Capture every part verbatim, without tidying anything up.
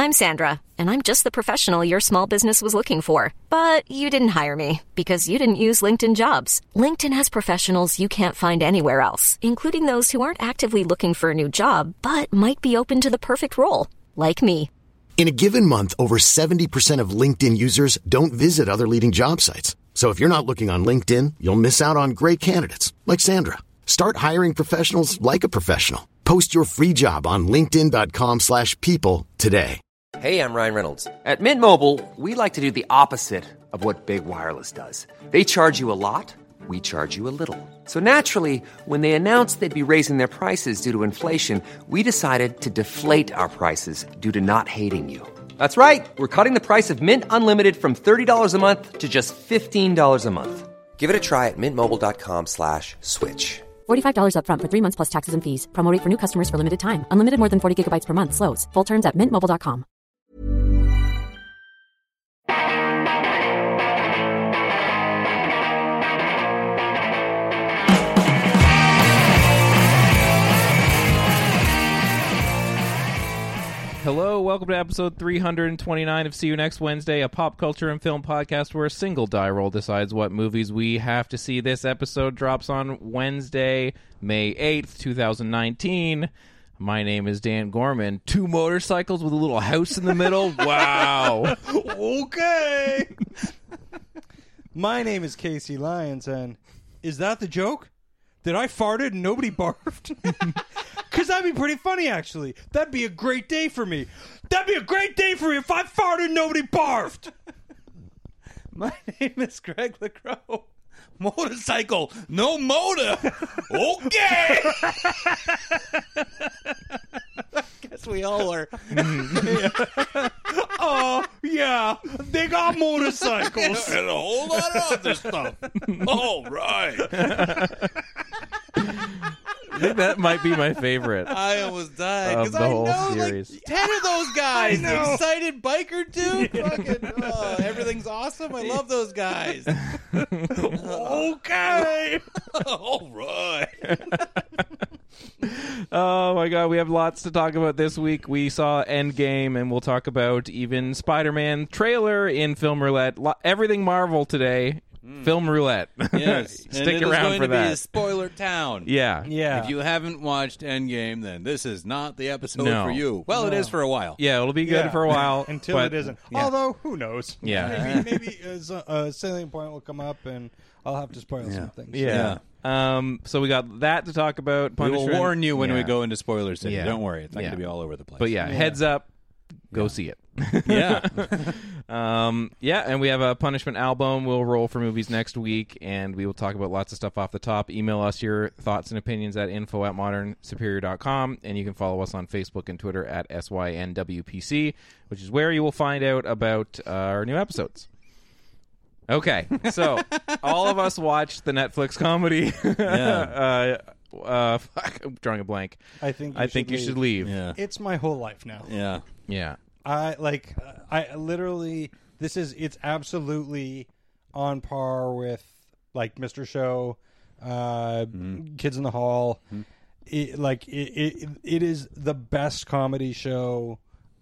I'm Sandra, and I'm just the professional your small business was looking for. But you didn't hire me because you didn't use LinkedIn Jobs. LinkedIn has professionals you can't find anywhere else, including those who aren't actively looking for a new job, but might be open to the perfect role, like me. In a given month, over seventy percent of LinkedIn users don't visit other leading job sites. So if you're not looking on LinkedIn, you'll miss out on great candidates like Sandra. Start hiring professionals like a professional. Post your free job on linkedin.com slash people today. Hey, I'm Ryan Reynolds. At Mint Mobile, we like to do the opposite of what Big Wireless does. They charge you a lot, we charge you a little. So naturally, when they announced they'd be raising their prices due to inflation, we decided to deflate our prices due to not hating you. That's right. We're cutting the price of Mint Unlimited from thirty dollars a month to just fifteen dollars a month. Give it a try at mintmobile.com slash switch. forty-five dollars up front for three months plus taxes and fees. Promo rate for new customers for limited time. Unlimited more than forty gigabytes per month. Slows full terms at mint mobile dot com. Hello, welcome to episode three hundred twenty-nine of See You Next Wednesday, a pop culture and film podcast where a single die roll decides what movies we have to see. This episode drops on Wednesday, May eighth, twenty nineteen. My name is Dan Gorman. Two motorcycles with a little house in the middle? Wow. Okay. My name is Casey Lyons, and is that the joke? That I farted and nobody barfed? Because that'd be pretty funny, actually. That'd be a great day for me. That'd be a great day for me if I farted and nobody barfed. My name is Greg LeCrow. Motorcycle, no motor. Okay. I guess we all are. Oh, yeah. They got motorcycles. And a whole lot of other stuff. All right. I think that might be my favorite. I almost died. Of the I whole know, series. Like, ten of those guys. I know. Excited biker dude. Fucking, oh, everything's awesome. I love those guys. Okay. All right. Oh my god, we have lots to talk about this week. We saw Endgame, and we'll talk about even Spider-Man trailer in Film Roulette. Lo- everything Marvel today. Mm. Film Roulette. Yes. Stick and it around is going for to that. be a spoiler town. Yeah. Yeah. If you haven't watched Endgame, then this is not the episode No. for you. Well, No. it is for a while. Yeah, it'll be good Yeah. for a while. Until but, it isn't. Yeah. Although, who knows? Yeah. Maybe, maybe a, a salient point will come up, and I'll have to spoil some things. Yeah. Um, so we got that to talk about. We will Punishment. warn you when Yeah. we go into spoiler city. Yeah. Don't worry. It's not Yeah. going to be all over the place. But yeah, Yeah. heads up. Go see it. Yeah. um, yeah, and we have a punishment album. We'll roll for movies next week, and we will talk about lots of stuff off the top. Email us your thoughts and opinions at info at modern superior dot com, and you can follow us on Facebook and Twitter at S Y N W P C, which is where you will find out about uh, our new episodes. Okay, so all of us watched the Netflix comedy. Yeah. uh, uh, fuck, I'm drawing a blank. I think you I should think you leave. should leave. Yeah. It's my whole life now. Yeah. Yeah. I like. I literally. This is. It's absolutely on par with like Mister Show, uh, Mm-hmm. Kids in the Hall. It, like it, it. It is the best comedy show.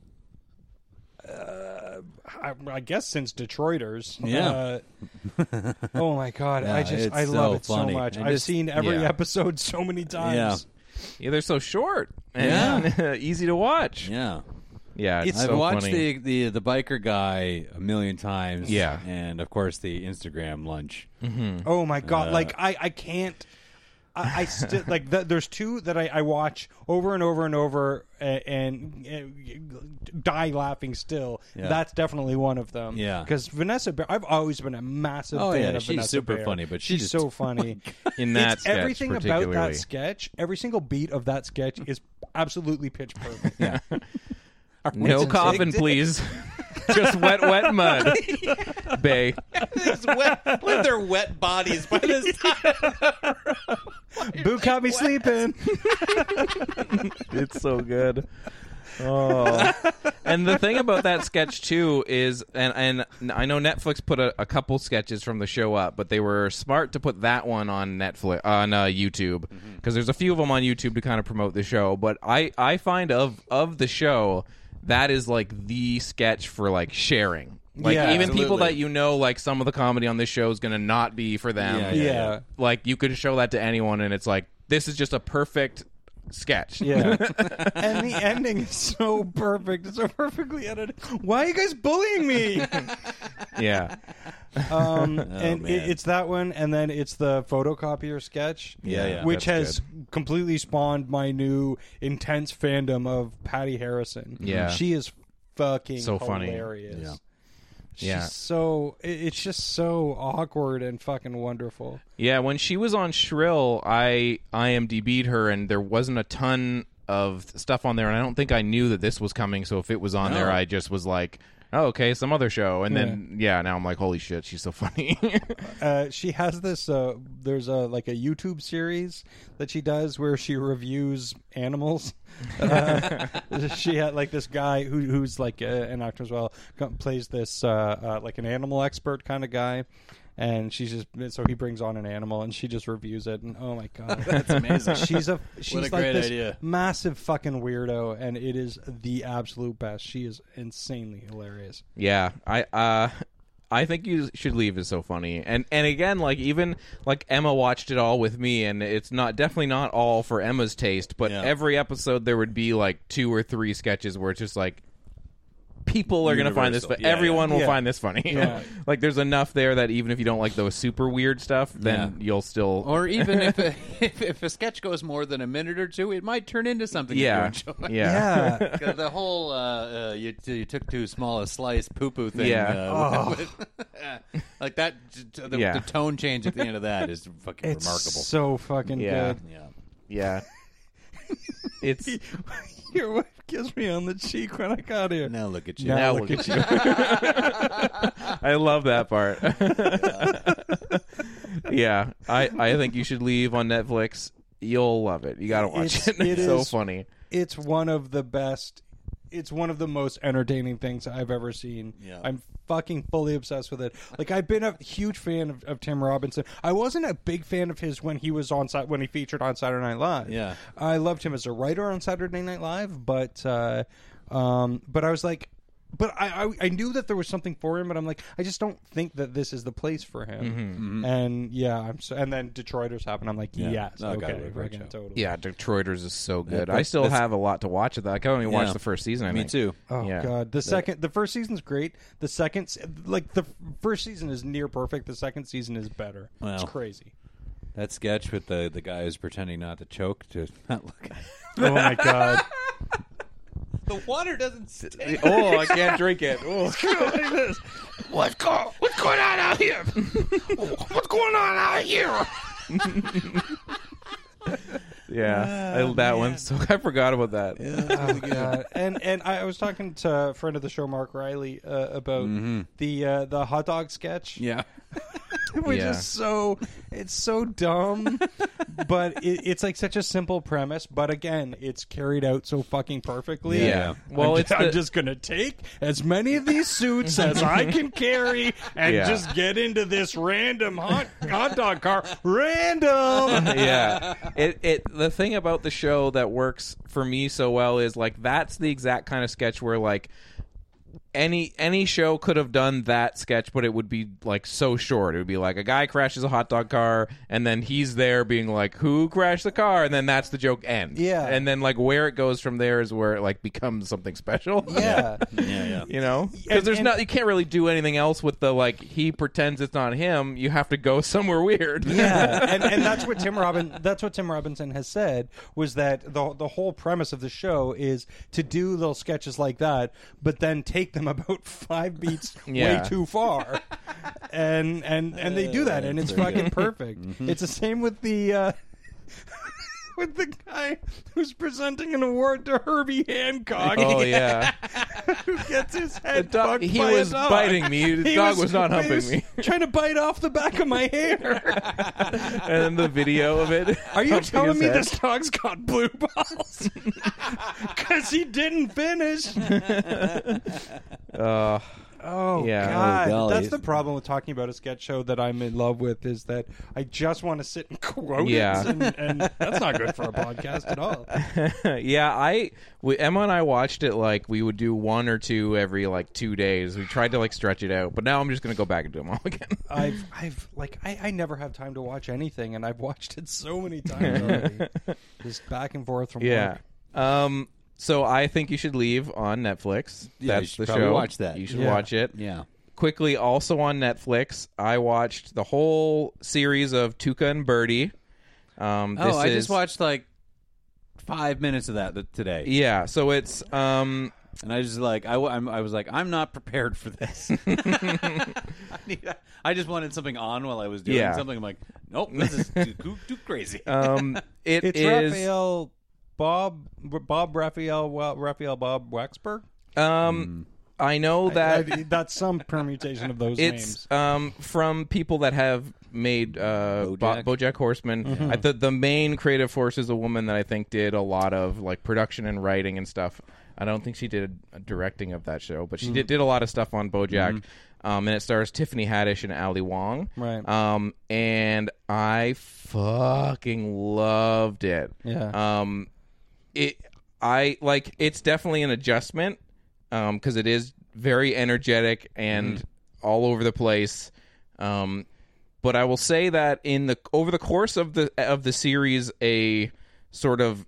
Uh, I, I guess since Detroiters. Yeah. Uh, oh my god! Yeah, I just. it's I love so it so funny. much. And I've just- seen every yeah. episode so many times. Yeah. Yeah, they're so short and easy to watch. Yeah. Yeah, it's, I've so watched funny. the, the the biker guy a million times. Yeah. And of course the Instagram lunch. Oh my god! Uh, like I, I can't. I, I still like. The, there's two that I, I watch over and over and over, and, and, and die laughing. Still, Yeah. that's definitely one of them. Yeah. because Vanessa Bayer, I've always been a massive Oh, fan yeah, of she's Vanessa super Bayer. funny, but she she's just- so funny. In that it's sketch, everything about particularly. that sketch. Every single beat of that sketch is absolutely pitch perfect. Yeah. No coffin, please. Just wet, wet mud. Bay. It's wet, with their wet bodies by this time. Boo caught me sleeping. It's so good. Oh, and the thing about that sketch too is, and and I know Netflix put a, a couple sketches from the show up, but they were smart to put that one on Netflix on uh, YouTube because there's a few of them on YouTube to kind of promote the show. But I I find of of the show, that is like the sketch for like sharing. Like Yeah, even people absolutely. that you know, like some of the comedy on this show is going to not be for them. Yeah, yeah, yeah. Like you could show that to anyone, and it's like this is just a perfect sketch. Yeah. And the ending is so perfect. It's so perfectly edited. Why are you guys bullying me? yeah. Um, Oh, and it, man. it's that one, and then it's the photocopier sketch, Yeah, yeah. which That's has completely spawned my new intense fandom of Patty Harrison. Yeah. She is fucking So funny. hilarious. Yeah. She's Yeah. so it- it's just so awkward and fucking wonderful. Yeah, when she was on Shrill, I I M D B'd her, and there wasn't a ton of stuff on there, and I don't think I knew that this was coming, so if it was on No. there, I just was like, oh, okay, some other show. And then, yeah, now I'm like, holy shit, she's so funny. Uh, she has this. Uh, there's a like a YouTube series that she does where she reviews animals. Uh, she had like this guy who who's like uh, an actor as well, co- plays this uh, uh, like an animal expert kind of guy. And she's just so he brings on an animal and she just reviews it, and oh my god, That's amazing. she's a she's What a like great this idea. massive fucking weirdo, and it is the absolute best. She is insanely hilarious. Yeah, I uh I think You Should Leave is so funny. And and again, like even like Emma watched it all with me, and it's not definitely not all for Emma's taste, but Yeah. every episode there would be like two or three sketches where it's just like people are going to find this Universal. fu- Yeah, everyone yeah. will Yeah. find this funny. Yeah. Like there's enough there that even if you don't like those super weird stuff, then Yeah. you'll still Or even if a, if, if a sketch goes more than a minute or two, it might turn into something yeah. that you enjoy. Yeah. Yeah. 'Cause the whole uh, uh, you, you took too small a slice poo poo thing, Yeah. uh, with- like that. The, Yeah. the tone change at the end of that is fucking It's remarkable. so fucking Yeah. good. yeah, Yeah. It's Your wife kissed me on the cheek when I got here. now look at you. Now now look look at you. I love that part. Yeah, I, I think You Should Leave on Netflix. You'll love it. You got to watch It's- it. it It's so is- funny. It's one of the best. It's one of the most entertaining things I've ever seen. Yeah. I'm fucking fully obsessed with it. Like I've been a huge fan of, of Tim Robinson. I wasn't a big fan of his when he was on Sa- when he featured on Saturday Night Live. Yeah. I loved him as a writer on Saturday Night Live, but uh, um, but I was like. But I, I I knew that there was something for him, but I'm like, I just don't think that this is the place for him. And yeah, I'm so, and then Detroiters happened. I'm like, Yeah. yes, Oh, God, okay, what a great fucking show. totally. Yeah, Detroiters is so good. Yeah, I still that's- have a lot to watch of that. I can only watch Yeah. the first season, I Me think. too. Oh Yeah. god, the second, the first season's great. The second, se- like the first season is near perfect. The second season is better. It's Wow. crazy. That sketch with the the guy who's pretending not to choke to not look. Oh my god. The water doesn't stay. Oh, I can't drink it. Oh. What's going? What's going on out here? What's going on out here? Yeah, I, that one. So I forgot about that. Oh god. And and I was talking to a friend of the show, Mark Riley, uh, about the uh, the hot dog sketch. Yeah. Which Yeah. is so it's so dumb, but it, it's like such a simple premise. But again, it's carried out so fucking perfectly. Yeah. Well, I'm, it's ju- I'm the- just gonna take as many of these suits as I can carry and Yeah. just get into this random hot hot dog car. Random. Yeah. It it the thing about the show that works for me so well is like that's the exact kind of sketch where like any any show could have done that sketch, but it would be like so short. It would be like a guy crashes a hot dog car, and then he's there being like, "Who crashed the car?" And then that's the joke ends. Yeah. and then like where it goes from there is where it like becomes something special. Yeah. Yeah, yeah. You know, because And- there's and- not you can't really do anything else with the like he pretends it's not him. You have to go somewhere weird. Yeah, and and that's what Tim Robin that's what Tim Robinson has said was that the the whole premise of the show is to do little sketches like that, but then take them about five beats Yeah. way too far, and and and they do that, and it's fucking perfect. It's the same with the. Uh, With the guy who's presenting an award to Herbie Hancock, Oh yeah. who gets his head The dog- fucked he by a was dog. biting me. The He dog was not he humping was me. trying to bite off the back of my hair. And then the video of it. Are you humping telling his me head. this dog's got blue balls? Because he didn't finish. Uh, Oh, Yeah. God. Oh, golly. That's the problem with talking about a sketch show that I'm in love with is that I just want to sit and quote Yeah. it. And, and that's not good for a podcast at all. yeah, I we, Emma and I watched it like we would do one or two every like two days. We tried to like stretch it out, but now I'm just gonna go back and do them all again. I've, I've, like, I, I never have time to watch anything, and I've watched it so many times already. Just back and forth from yeah. work. Um. So I think you should leave on Netflix. Yeah, you That's should the probably show. watch that. You should Yeah. watch it. Yeah. Quickly, also on Netflix, I watched the whole series of Tuca and Birdie. Um, this Oh, I is, just watched like five minutes of that th- today, Yeah, so it's um, and I just like I, w- I'm- I was like I'm not prepared for this. I, need, I just wanted something on while I was doing Yeah. something. I'm like, nope, this is too, too, too crazy. um, it It's is Raphael Bob, Bob Raphael, well, Raphael Bob Waxberg. um, I know that I- that's some permutation of those it's names. um from people that have made uh BoJack? Bo- BoJack Horseman. Mm-hmm. I, the the main creative force is a woman that I think did a lot of like production and writing and stuff. I don't think she did a directing of that show, but she Mm-hmm. did did a lot of stuff on BoJack. Um, and it stars Tiffany Haddish and Ali Wong. Right. Um, and I fucking loved it. Yeah. Um, it I like it's definitely an adjustment um because it is very energetic and all over the place. Um, but I will say that in the over the course of the of the series, a sort of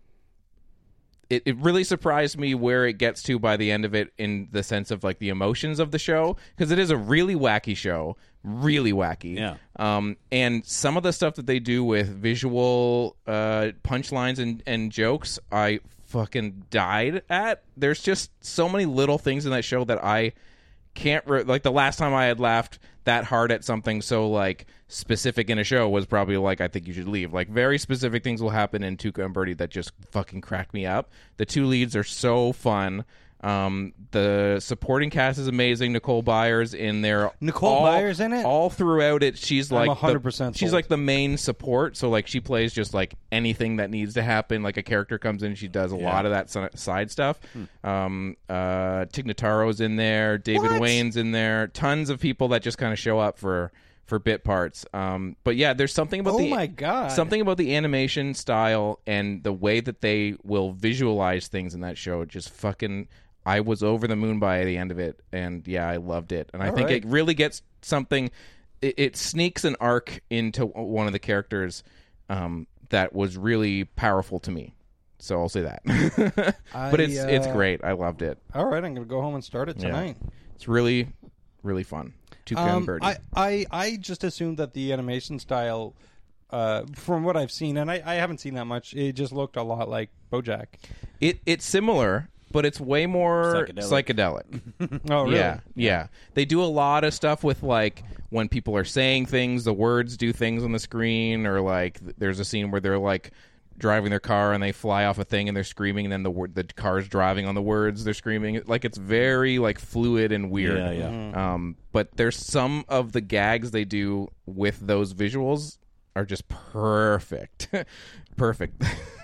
it, it really surprised me where it gets to by the end of it in the sense of like the emotions of the show, because it is a really wacky show, really wacky. Yeah. Um, and some of the stuff that they do with visual uh, punchlines and, and jokes, I fucking died at. There's just so many little things in that show that I can't re- like. The last time I had laughed that hard at something so like specific in a show was probably like I Think You Should Leave. Like very specific things will happen in Tuca and Birdie that just fucking crack me up. The two leads are so fun. Um, the supporting cast is amazing. Nicole Byers in there. Nicole all, Byers in it? all throughout it. She's I'm like one hundred the- percent She's sold. like the main support. So like she plays just like anything that needs to happen. Like a character comes in, she does a lot of that si- side stuff. Um, uh, Tig Notaro's in there. David What? Wayne's in there. Tons of people that just kind of show up for for bit parts. Um, but yeah, there's something about Oh the my God. something about the animation style and the way that they will visualize things in that show. Just fucking, I was over the moon by the end of it, and yeah, I loved it. And I All think right. it really gets something. It, it sneaks an arc into one of the characters um, that was really powerful to me. So I'll say that. but it's I, it's uh, great. I loved it. All right, I'm going to go home and start it Yeah. tonight. It's really, really fun. Tuca Um, and Birdie. I, I, I just assumed that the animation style, uh, from what I've seen, and I, I haven't seen that much, it just looked a lot like BoJack. It it's similar, but it's way more Psychedelic. psychedelic. Oh, really? Yeah, yeah. They do a lot of stuff with like when people are saying things, the words do things on the screen, or like th- there's a scene where they're like driving their car and they fly off a thing and they're screaming, and then the word the car's driving on the words they're screaming. Like it's very like fluid and weird. Yeah, yeah. Um, but there's some of the gags they do with those visuals are just perfect, perfect.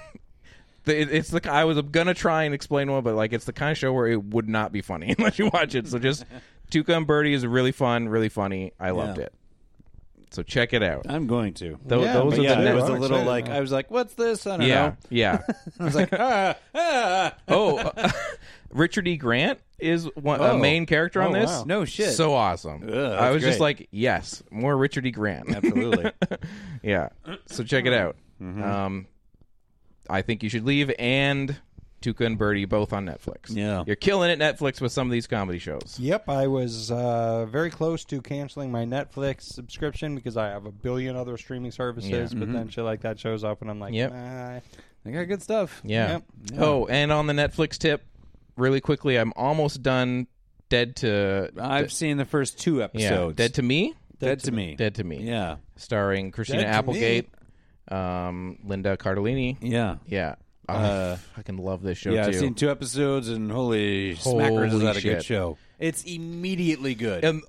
The- it- It's the I was gonna try and explain one, but like it's the kind of show where it would not be funny unless you watch it. So just Tuca and Birdie is really fun, really funny. I loved Yeah. it. So check it out. I'm going to. Tho- Yeah, those but are yeah, the there next- was a I'm little excited like now. I was like, "What's this?" I don't yeah, know. yeah. I was like, ah, ah. Oh, uh, Richard E. Grant is one, a Oh. main character on Oh, this. wow. No shit. So awesome. Ugh, that's I was just great. like, yes, more Richard E. Grant. Absolutely. Yeah. So check it out. Mm-hmm. Um, I Think You Should Leave and Tuca and Birdie both on Netflix. Yeah. You're killing it, Netflix, with some of these comedy shows. Yep, I was uh, very close to canceling my Netflix subscription because I have a billion other streaming services, Yeah. but then shit like that shows up, and I'm like, Yep. nah. They got good stuff. Yeah. Yep. Oh, and on the Netflix tip, really quickly, I'm almost done Dead to... I've de- seen the first two yeah, episodes. Dead to Me? Dead to me. Dead to Me. Yeah. Starring Christina Dead to Applegate, um, Linda Cardellini. Yeah. Yeah. Oh, Uh, I fucking love this show, Yeah, too. I've seen two episodes, and holy, Holy smackers is that a shit. good show. It's immediately good. Um,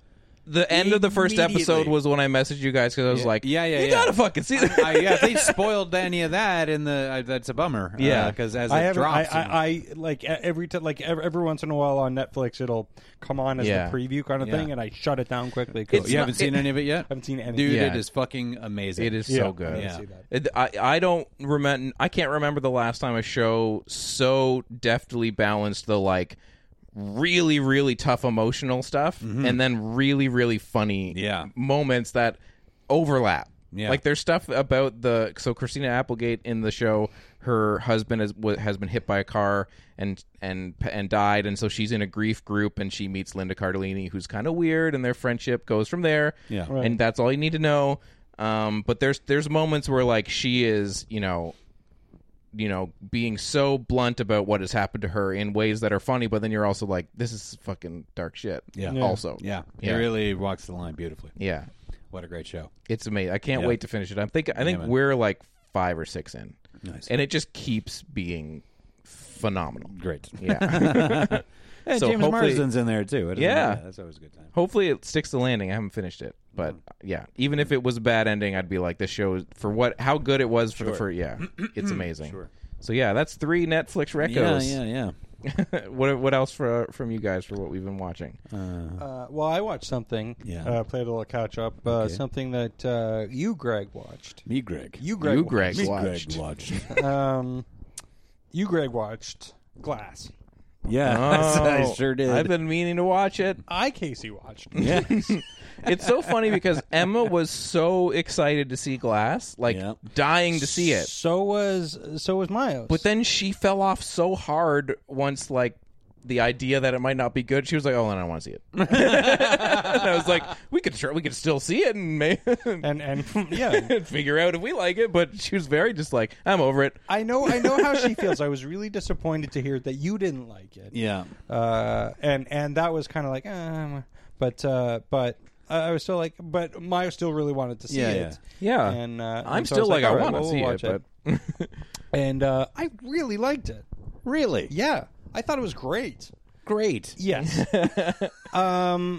the end of the first episode Immediately. was when I messaged you guys because I was Yeah. like, Yeah, yeah, you yeah. gotta fucking see that. I, yeah, if they spoiled any of that, in the uh, that's a bummer. Yeah. because as I it haven't. I, drops, I, I like every time, like every, every once in a while on Netflix, it'll come on as Yeah. the preview kind of Yeah. thing, and I shut it down quickly. 'cause It's you not- haven't seen it- any of it yet. I haven't seen any. Dude, Yeah. it is fucking amazing. It is Yeah. so good. Yeah. see that. It- I, I don't remember. I can't remember the last time a show so deftly balanced the like really, really tough emotional stuff and then really, really funny Yeah. moments that overlap. Yeah. Like there's stuff about the so Christina Applegate in the show, her husband has wa- has been hit by a car and and and died, and so she's in a grief group and she meets Linda Cardellini, who's kind of weird, and their friendship goes from there. Yeah. Right. And that's all you need to know. Um, but there's there's moments where like she is, you know, you know, being so blunt about what has happened to her in ways that are funny, but then you're also like, this is fucking dark shit. Yeah. Yeah. Also. Yeah, Yeah. it really walks the line beautifully. Yeah. What a great show. It's amazing. I can't Yeah. wait to finish it. I think I think man. we're like five or six in. Nice. And it just keeps being phenomenal. Great. Yeah. And So James hopefully- Marsden's in there too. It doesn't Yeah. matter. that's always a good time. Hopefully it sticks the landing. I haven't finished it, but yeah, even if it was a bad ending, I'd be like, this show is for what how good it was for the first. Yeah, it's amazing. Sure. So yeah, that's three Netflix Yeah, recos. yeah, yeah. what what else for from you guys for what we've been watching? Uh, well, I watched something. Yeah. Uh, played a little catch up. Uh, Okay. Something that uh, you, Greg, watched. Me, Greg. You, Greg. You, Greg, Me, watched. Greg watched. um, you, Greg, watched Glass. yeah, Oh, I sure did. I've been meaning to watch it. I, Casey, watched. Yes. It's so funny because Emma was so excited to see Glass, like Yeah. dying to see it. So was so was Miles. But then she fell off so hard once, like, the idea that it might not be good. She was like, "Oh, I don't want to see it." And I was like, "We could, sure, we could still see it and, may- and and yeah, and figure out if we like it." But she was very just like, "I'm over it." I know I know how she feels. I was really disappointed to hear that you didn't like it. yeah. Uh, and and that was kind of like, um, but uh, but I was still like, but Maya still really wanted to see Yeah, it. Yeah, And uh, I'm and so still was like, I all right, want to well, see we'll it, watch but and uh, I really liked it. Really? Yeah, I thought it was great. Great. Yes. um,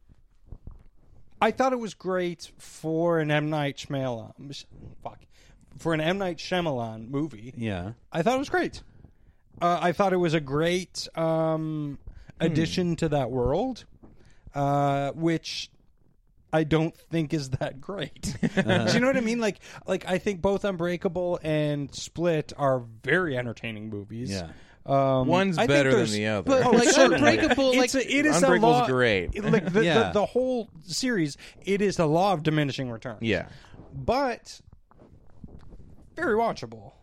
I thought it was great for an M. Night Shyamalan. Fuck. For an M. Night Shyamalan movie. Yeah. I thought it was great. Uh, I thought it was a great um, addition to that world, uh, which I don't think is that great. Uh-huh. Do you know what I mean? Like, like I think both Unbreakable and Split are very entertaining movies. Yeah. Um, One's I think better than there's- the other. But, Oh, like, like certainly. Unbreakable, It's like- a, it is Unbreakable's a law, great. Like the, Yeah. the, the whole series, it is the law of diminishing returns. yeah, But very watchable.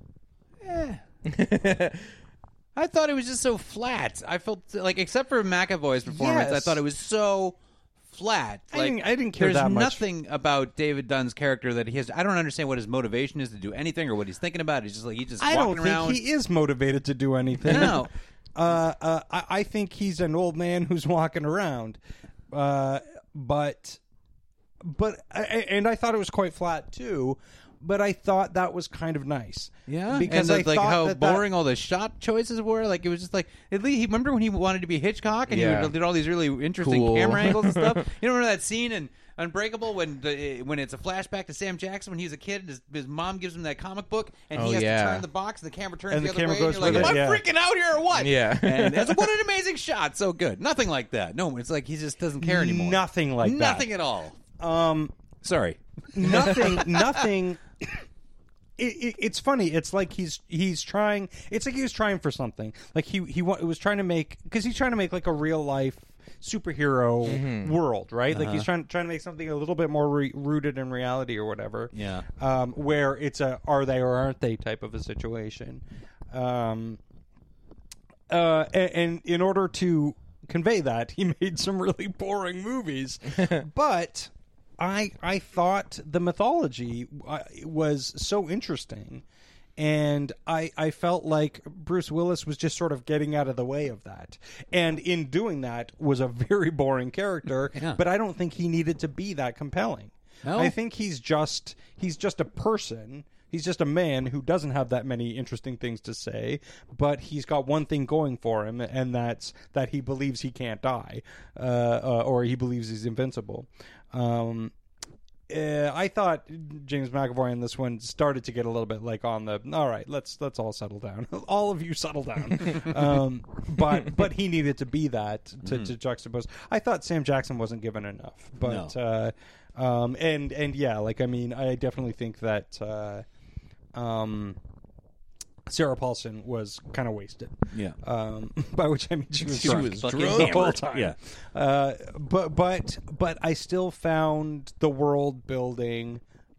I thought it was just so flat. I felt like, except for McAvoy's performance, I Yes. thought it was so flat. I Like, didn't- I didn't care there's that much. nothing about David Dunn's character that he has. I don't understand what his motivation is to do anything or what he's thinking about. He's just like he's just I walking don't around. think he is motivated to do anything. No. Uh, uh, I, I think he's an old man who's walking around. Uh, but, but, I, and I thought it was quite flat too. But I thought that was kind of nice. Yeah, because and I the, like thought how that that- boring all the shot choices were. Like it was just like at least he remember when he wanted to be Hitchcock and Yeah. he did all these really interesting Cool. camera angles and stuff. You remember that scene in Unbreakable when the, when it's a flashback to Sam Jackson when he was a kid and his, his mom gives him that comic book and Oh, he has yeah. to turn the box and the camera turns And the, the other camera way. goes and you're like, with am it, I yeah. freaking out here or what? Yeah. and it's what an amazing shot. So good. Nothing like that. No, it's like he just doesn't care anymore. Nothing like that. Nothing at all. Um, Sorry. nothing. Nothing. It, it, it's funny. It's like he's he's trying. It's like he was trying for something. Like he he wa- was trying to make because he's trying to make like a real life superhero Mm-hmm. world, right? Like Uh-huh. he's trying trying to make something a little bit more re- rooted in reality or whatever. Yeah. Um, where it's a are they or aren't they type of a situation. Um. Uh, and, and in order to convey that, he made some really boring movies, but. I I thought the mythology uh, was so interesting, and I I felt like Bruce Willis was just sort of getting out of the way of that, and in doing that was a very boring character. Yeah. But I don't think he needed to be that compelling. No? I think he's just he's just a person He's just a man who doesn't have that many interesting things to say, but he's got one thing going for him, and that's that he believes he can't die, uh, uh, or he believes he's invincible. Um, uh, I thought James McAvoy in this one started to get a little bit like on the, all right, let's let's all settle down. All of you settle down. um, but but he needed to be that to, mm-hmm. to juxtapose. I thought Sam Jackson wasn't given enough. But no. uh, um, and and yeah, like I mean, I definitely think that uh, um, Sarah Paulson was kind of wasted. Yeah. Um, by which I mean she was she drunk, was drunk drunk the whole time. Yeah. Uh, but but but I still found the world building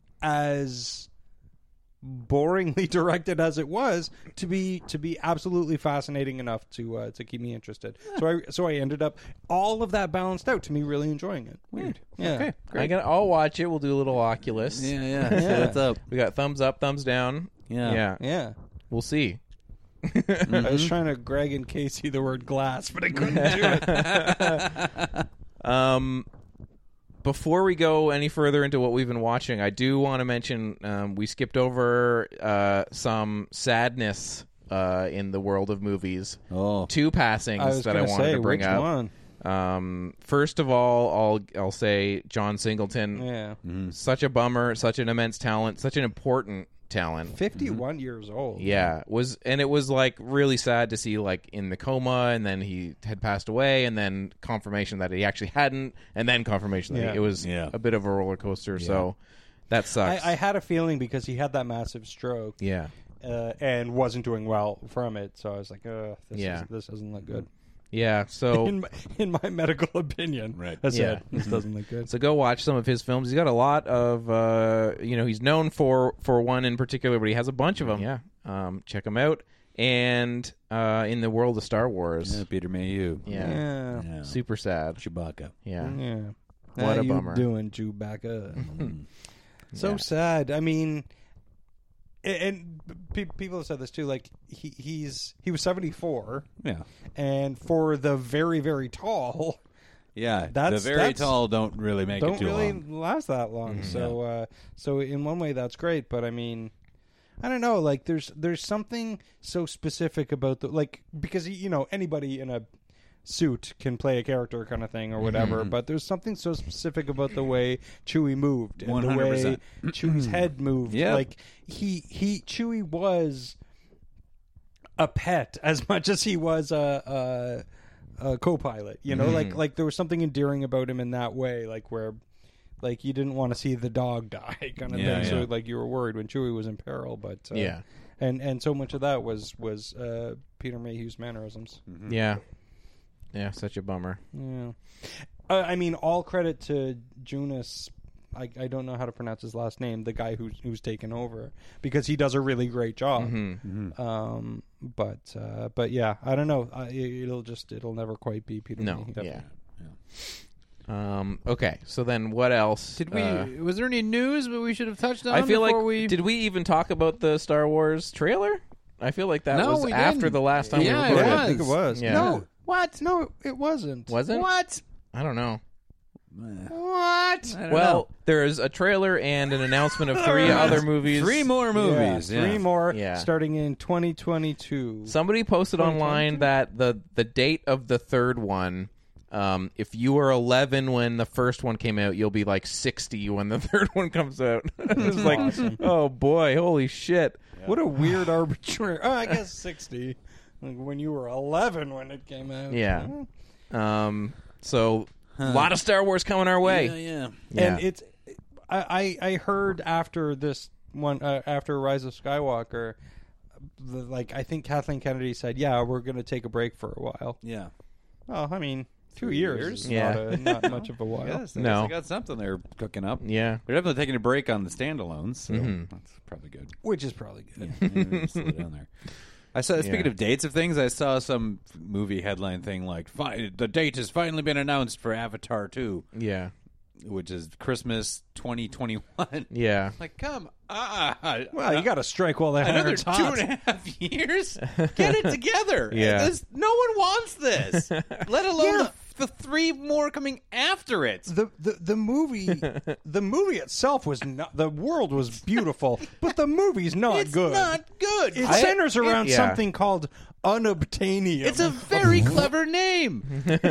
as boringly directed as it was to be to be absolutely fascinating enough to uh, to keep me interested. Yeah. So I so I ended up all of that balanced out to me really enjoying it. Weird. Yeah. Okay. Great. I gotta, I'll watch it. We'll do a little Oculus. Yeah, yeah. yeah. So what's up? We got thumbs up, thumbs down. Yeah. Yeah. Yeah. We'll see. Mm-hmm. I was trying to Greg and Casey the word glass, but I couldn't do it. um, before we go any further into what we've been watching, I do want to mention um, we skipped over uh, some sadness uh, in the world of movies. Oh, two passings I was that I wanted say, to bring which up. One? Um, first of all, I'll I'll say John Singleton. Yeah, mm. Such a bummer, such an immense talent, such an important talent. fifty-one mm-hmm. years old. Yeah, was and it was like really sad to see like in the coma, and then he had passed away, and then confirmation that he actually hadn't, and then confirmation that yeah. he, it was yeah. a bit of a roller coaster. Yeah. So that sucks. I, I had a feeling because he had that massive stroke. Yeah, uh, and wasn't doing well from it. So I was like, uh, this yeah. is, this doesn't look good. Yeah, so in my, in my medical opinion, right? I yeah. said this doesn't look good. So go watch some of his films. He's got a lot of, uh, you know, he's known for for one in particular, but he has a bunch of them. Yeah, um, check him out. And uh, in the world of Star Wars, yeah, Peter Mayhew. Yeah. Yeah. yeah, super sad. Chewbacca. Yeah, yeah. What How a you bummer. Doing Chewbacca? So Yeah. sad. I mean. And pe- people have said this too. Like he, he's he was seventy-four, Yeah, and for the very very tall, yeah. That's- the very that's- tall don't really make don't it too really long. last that long. So uh, so in one way that's great, but I mean, I don't know. Like there's there's something so specific about the like because you know anybody in a suit can play a character kind of thing or whatever, Mm-hmm. but there's something so specific about the way Chewie moved and one the hundred way percent. Chewie's head moved. Yeah. Like he he Chewie was a pet as much as he was a, a, a co-pilot. You know, Mm-hmm. like like there was something endearing about him in that way, like where like you didn't want to see the dog die kind of Yeah, thing. So yeah. like you were worried when Chewie was in peril, but uh, Yeah. and and so much of that was was uh, Peter Mayhew's mannerisms. yeah, yeah. Such a bummer. Yeah, uh, I mean, all credit to Jonas. I, I don't know how to pronounce his last name. The guy who's who's taken over because he does a really great job. Mm-hmm. Um, but uh, but yeah, I don't know. I, it'll just it'll never quite be Peter. No, Mayhew. yeah. Um. Okay. So then, what else? Did we? Uh, was there any news that we should have touched on? I feel like before we... did we even talk about the Star Wars trailer? I feel like that No, was we after didn't. the last time Yeah, we it recorded. Yeah, I think it was. Yeah. No, what? No, it wasn't. Was it? What? I don't know. What? I don't Well, know. there's a trailer and an announcement of three other movies. Three more movies. Yeah, Yeah. three more Yeah. starting in twenty twenty-two. Somebody posted online twenty twenty-two? that the the date of the third one. Um, if you were eleven when the first one came out, you'll be like sixty when the third one comes out. It's like, awesome. oh boy, holy shit! What a weird arbitrary. Oh, I guess sixty. Like when you were eleven when it came out. Yeah. Um, so a lot of Star Wars coming our way. Yeah, yeah. Yeah. And it's. I, I I heard after this one uh, after Rise of Skywalker, the, like I think Kathleen Kennedy said, "Yeah, we're going to take a break for a while." Yeah. Well, I mean, two Three years, years? is Yeah. not, a, not much of a while. Yes, No. they got something they're cooking up. Yeah. They're definitely taking a break on the standalones, so Mm-hmm. that's probably good. Which is probably good. Yeah, maybe slow it down there. I saw. Speaking Yeah. of dates of things, I saw some movie headline thing like Fi- the date has finally been announced for Avatar two, Yeah. which is Christmas twenty twenty-one. Yeah. Like, come on! Well, you got to strike while the Another iron's two hot. and a half years. Get it together. Yeah. This, no one wants this. Let alone Yeah. the, the three more coming after it. The, the the movie the movie itself was not, the world was beautiful, but the movie's not it's good. not good. It I- centers around yeah. something called unobtainium. It's a very clever name.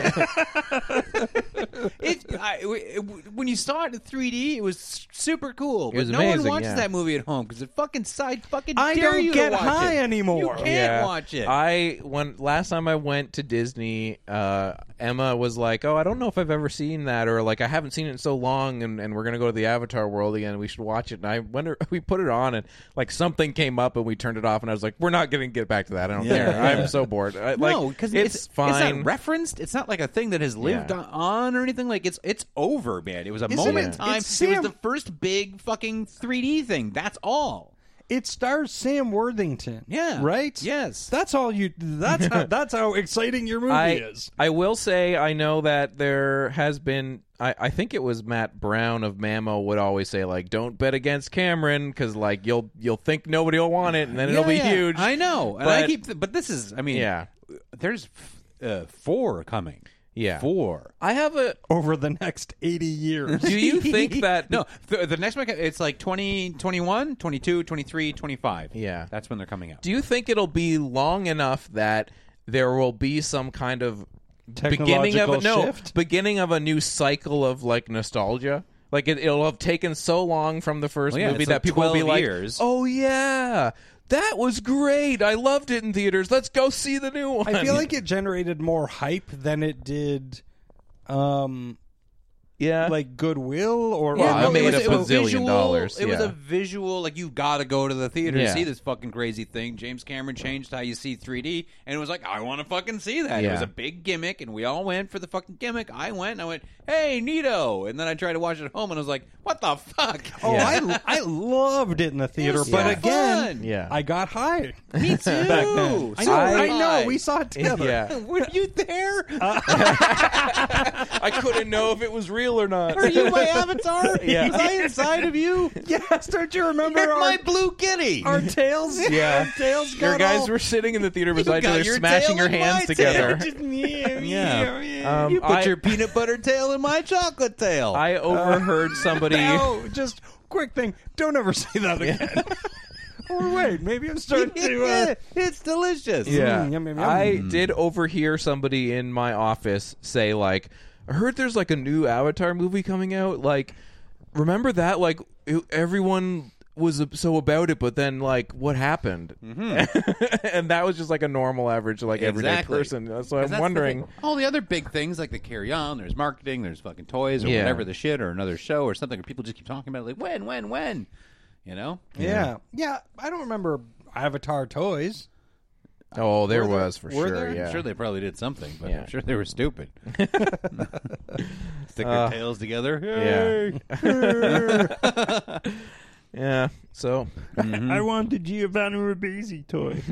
it, I, w- when you saw it in three D, it was super cool. It But was no one amazing, watches yeah. that movie at home because it fucking side fucking I dare don't you get to watch high it. anymore. You can't Yeah. watch it. I when last time I went to Disney, uh, Emma was like, "Oh, I don't know if I've ever seen that, or like I haven't seen it in so long, and, and we're gonna go to the Avatar world again. We should watch it." And I wonder, we put it on, and like something came up, and we turned it off, and I was like, "We're not gonna get back to that. I don't Yeah. care. I'm so bored." I, like, no, because it's, it's, fine. It's not referenced. It's not like a thing that has lived Yeah. on or anything. Like it's it's over, man. It was a Is moment it? in time. It's It was Sam- the first big fucking three D thing. That's all. It stars Sam Worthington. Yeah. Right? Yes. That's all you that's how that's how exciting your movie I, is. I will say I know that there has been I, I think it was Matt Brown of Mammo would always say like don't bet against Cameron because like you'll you'll think nobody will want it and then it'll Yeah, be yeah. huge. I know, and I But- keep. Th- but this is. I mean, Yeah. There's uh, four coming. Yeah. Four. I have a Over the next eighty years. do you think that No, the, the next one, it's like twenty, twenty-one, twenty-two, twenty-three, twenty-five. Yeah. That's when they're coming out. Do you think it'll be long enough that there will be some kind of beginning of a, Technological no shift? beginning of a new cycle of like nostalgia? Like it, it'll have taken so long from the first Well, yeah, movie it's that like people will be twelve like, years. "Oh yeah, that was great! I loved it in theaters. Let's go see the new one." I feel like it generated more hype than it did um yeah, like goodwill or Well, or- I no, made it a was, it was bazillion visual, dollars, It was yeah. a visual, like, you've got to go to the theater Yeah. to see this fucking crazy thing. James Cameron changed how you see three D, and it was like, I want to fucking see that. It Yeah. was a big gimmick, and we all went for the fucking gimmick. I went, and I went, hey, neato. And then I tried to watch it at home, and I was like, what the fuck? Oh, Yeah. I I loved it in the theater, was but so again, fun. Yeah. I got high. Me too. Back then. I know, I- I, know. We saw it together. yeah. Were you there? I couldn't know if it was real or not. Are you my avatar? Yeah. Was I inside of you? Yes, don't you remember You're our, my blue kitty. our tails? Yeah. Our tails Your got guys all... were sitting in the theater beside each got other, your smashing tail your in my hands tail. together. Yeah. Um, you put I- your peanut butter tail in my chocolate tail. I overheard somebody. No, just quick thing. Don't ever say that again. Or wait, maybe I'm starting to... Uh, it's delicious. Yeah, Mm, yum, yum, yum. I did overhear somebody in my office say like, "I heard there's like a new Avatar movie coming out. Like, remember that? Like, it, everyone was so about it, but then like, what happened?" Mm-hmm. And that was just like a normal, average, like everyday Exactly. person. So 'Cause I'm that's the wondering. thing. All the other big things like the carry on, there's marketing, there's fucking toys or Yeah. whatever the shit, or another show or something, or people just keep talking about it, like when, when, when, you know? yeah. Yeah, I don't remember Avatar toys. Oh, there Were there- was for were sure. there? Yeah, I'm sure they probably did something, but Yeah. I'm sure they were stupid. Stick their Uh, tails together. Yeah. yeah. So I want the Giovanni Ribisi toy.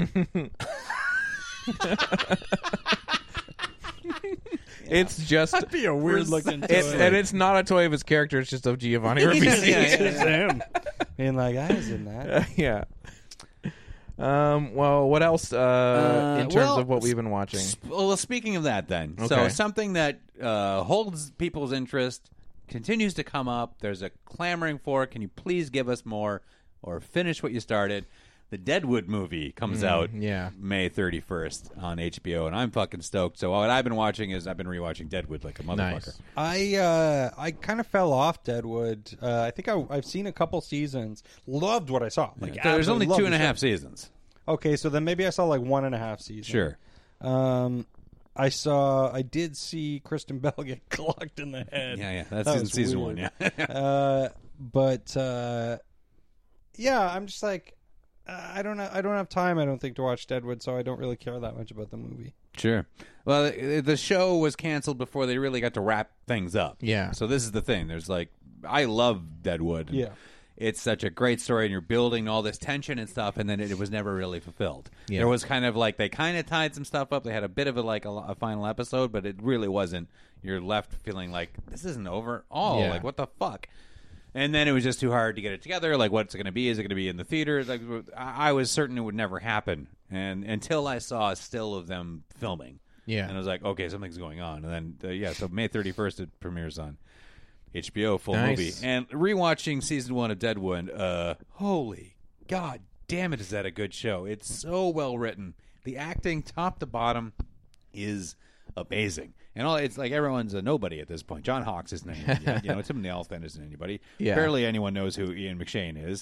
it's just. That'd be a weird looking toy. It's, and it's not a toy of his character. It's just of Giovanni Ribisi. It's just him. Being like, I was in that. yeah. Um. Well, what else? Uh, in terms well, of what we've been watching. Sp- Well, speaking of that, then, so Okay. something that uh, holds people's interest continues to come up. There's a clamoring for. Can you please give us more, or finish what you started? The Deadwood movie comes out yeah. May thirty-first on H B O, and I'm fucking stoked. So what I've been watching is I've been rewatching Deadwood like a motherfucker. Nice. I uh, I kind of fell off Deadwood. Uh, I think I, I've seen a couple seasons. Loved what I saw. Like, So there's only absolutely two loved and a the half show. seasons. Okay, so then maybe I saw like one and a half seasons. Sure. Um, I saw. I did see Kristen Bell get clocked in the head. Yeah, yeah. That's That in was season weird. one, yeah. uh, but uh, yeah, I'm just like, uh, I don't know. I don't have time. I don't think to watch Deadwood, so I don't really care that much about the movie. Sure. Well, the the show was canceled before they really got to wrap things up. Yeah. So this is the thing. There's like, I love Deadwood. and Yeah. It's such a great story, and you're building all this tension and stuff, and then it, it was never really fulfilled. Yeah. There was kind of like, they kind of tied some stuff up. They had a bit of a, like a, a final episode, but it really wasn't. You're left feeling like, this isn't over at all. Yeah. Like, what the fuck? And then it was just too hard to get it together. Like, what's it going to be? Is it going to be in the theater? Like, I I was certain it would never happen, and until I saw a still of them filming. Yeah. And I was like, okay, something's going on. And then, uh, yeah, so May thirty-first it premieres on H B O, full Nice. movie. And rewatching season one of Deadwood, uh, holy God damn it, is that a good show. It's so well written. The acting, top to bottom, is amazing. And all it's like everyone's a nobody at this point. John Hawkes isn't anybody yet. You know, Timothy Olyphant isn't anybody. Yeah. Barely anyone knows who Ian McShane is.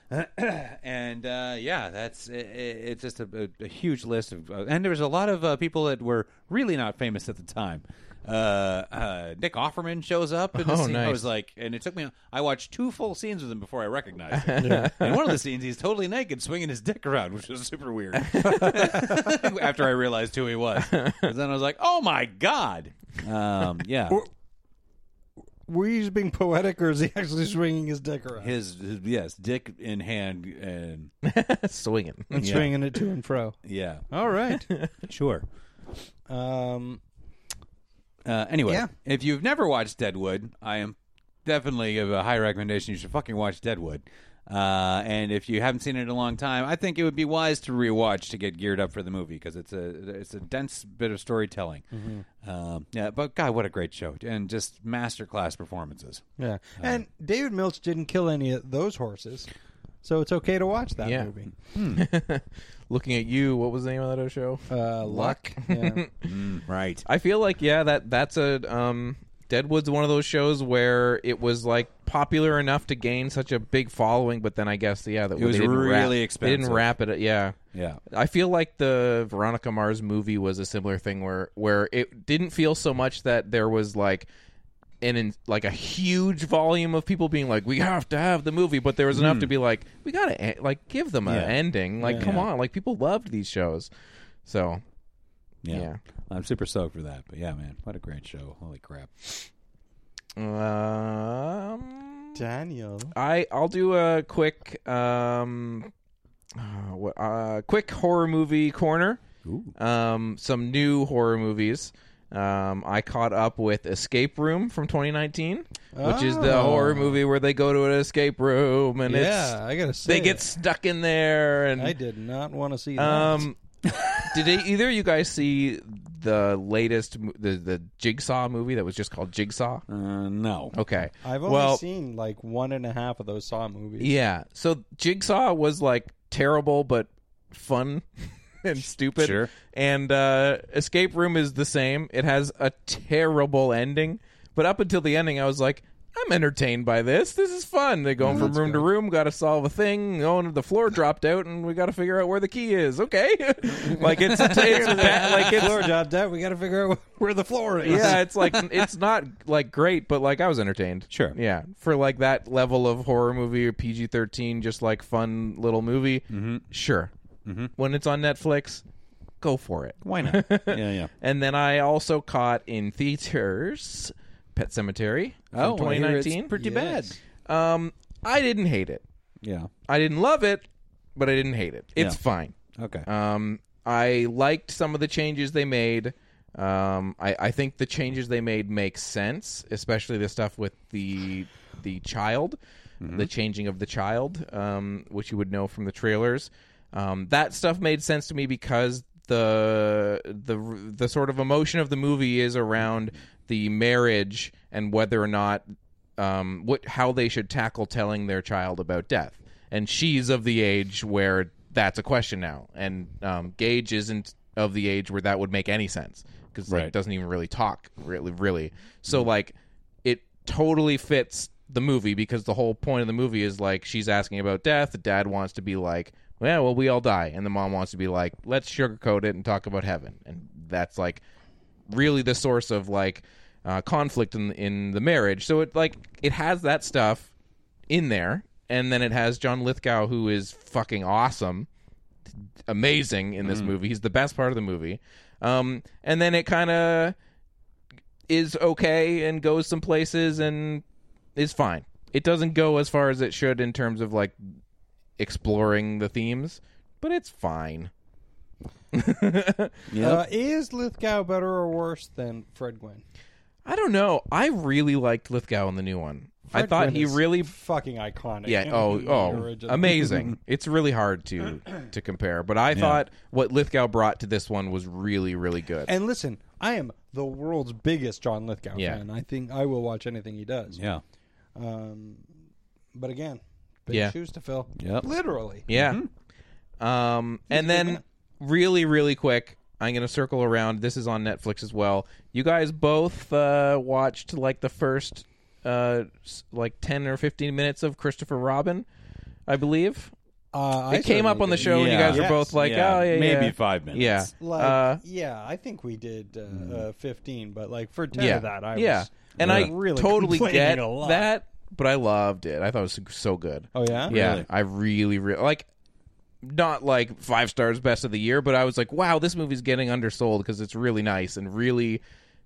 and uh, yeah, that's it, it's just a, a, a huge list of, uh, and there was a lot of uh, people that were really not famous at the time. Uh, uh, Nick Offerman shows up in the Oh, scene. I nice. was like, and it took me. I watched two full scenes with him before I recognized him. And one of the scenes, he's totally naked, swinging his dick around, which was super weird. After I realized who he was, 'Cause then I was like, oh my God, um, yeah. Or- Were you just being poetic, or is he actually swinging his dick around? His, his yes, dick in hand, and Swinging. and yeah. swinging it to and fro. yeah, All right. sure. um, Uh, anyway, Yeah. if you've never watched Deadwood, I am definitely give a high recommendation. You should fucking watch Deadwood. Uh, and if you haven't seen it in a long time, I think it would be wise to rewatch to get geared up for the movie because it's a it's a dense bit of storytelling. Mm-hmm. Um, yeah, but God, what a great show and just masterclass performances. yeah. And David Milch didn't kill any of those horses, so it's okay to watch that Yeah. movie. Looking at you, what was the name of that show? Uh, Luck. Yeah. Right. I feel like yeah, that that's a um, Deadwood's one of those shows where it was like popular enough to gain such a big following, but then I guess yeah, that It was they didn't really wrap, They expensive. didn't wrap it. Yeah, Yeah. I feel like the Veronica Mars movie was a similar thing where where it didn't feel so much that there was like an in, like a huge volume of people being like, we have to have the movie, but there was enough to be like, we gotta like give them an Yeah. ending. Like, Yeah. come on, like people loved these shows, so Yeah. yeah. I'm super stoked for that. But yeah, man, what a great show. Holy crap. Um, Daniel. I I'll do a quick um, uh, what- uh, quick horror movie corner. Ooh. Um, some new horror movies. Um, I caught up with Escape Room from twenty nineteen, which is the Oh. horror movie where they go to an escape room and Yeah, I gotta it's say they get it. stuck in there and I did not want to see that. um. Did they, either of you guys see the latest mo- the the Jigsaw movie that was just called Jigsaw? Uh, no. Okay, I've only well, seen like one and a half of those Saw movies. yeah. So Jigsaw was like terrible but fun and stupid. Sure. And uh, Escape Room is the same. It has a terrible ending, but up until the ending, I was like, I'm entertained by this. This is fun. They're going from room to room, got to solve a thing. Oh, and the floor dropped out, and we got to figure out where the key is. Okay, like it's it's bad, like it's Floor dropped out. We got to figure out where the floor is. yeah, it's like it's not like great, but like I was entertained. Sure. Yeah, for like that level of horror movie or P G thirteen, just like fun little movie. Mm-hmm. Sure. Mm-hmm. When it's on Netflix, go for it. Why not? yeah, yeah. And then I also caught in theaters Pet Cemetery from Oh, I twenty hear it's nineteen. pretty Yes. bad. Um, I didn't hate it. Yeah. I didn't love it, but I didn't hate it. It's Yeah. fine. Okay. Um, I liked some of the changes they made. Um, I, I think the changes they made make sense, especially the stuff with the the child, the changing of the child, um, which you would know from the trailers. Um, that stuff made sense to me because the the the sort of emotion of the movie is around the marriage and whether or not um, what how they should tackle telling their child about death. And she's of the age where that's a question now, and um, Gage isn't of the age where that would make any sense because like, Right. doesn't even really talk really, really. So like, it totally fits the movie because the whole point of the movie is like she's asking about death. The dad wants to be like, well, well, we all die, and the mom wants to be like, let's sugarcoat it and talk about heaven, and that's like really the source of like uh, conflict in in the marriage. So it like it has that stuff in there. And then it has John Lithgow, who is fucking awesome, amazing in this movie. He's the best part of the movie. Um, and then it kind of is okay and goes some places and is fine. It doesn't go as far as it should in terms of like exploring the themes, but it's fine. Uh, is Lithgow better or worse than Fred Gwynn? I don't know. I really liked Lithgow in the new one. I Fred thought Gwynn he is really fucking iconic. Yeah. in Oh. the Oh. original. Amazing. It's really hard to to compare, but I thought what Lithgow brought to this one was really, really good. And listen, I am the world's biggest John Lithgow Yeah. fan. I think I will watch anything he does. Yeah. Um, but again, big Yeah. shoes to fill. Yep. Literally. Yeah. Um, and then really, really quick, I'm going to circle around. This is on Netflix as well. You guys both uh, watched like the first uh, s- like ten or fifteen minutes of Christopher Robin, I believe. Uh, I It came up certainly on the did. show and you Yeah. guys were Yes. both like, Yeah, oh, yeah, maybe yeah. five minutes. Yeah. Like, Uh, yeah, I think we did uh, uh, fifteen, but like for ten yeah. of that, I yeah. was and I really totally complaining get a lot. that, but I loved it. I thought it was so good. Oh yeah, Yeah, Really? I really, really like. Not like five stars best of the year, but I was like, wow, this movie's getting undersold because it's really nice and really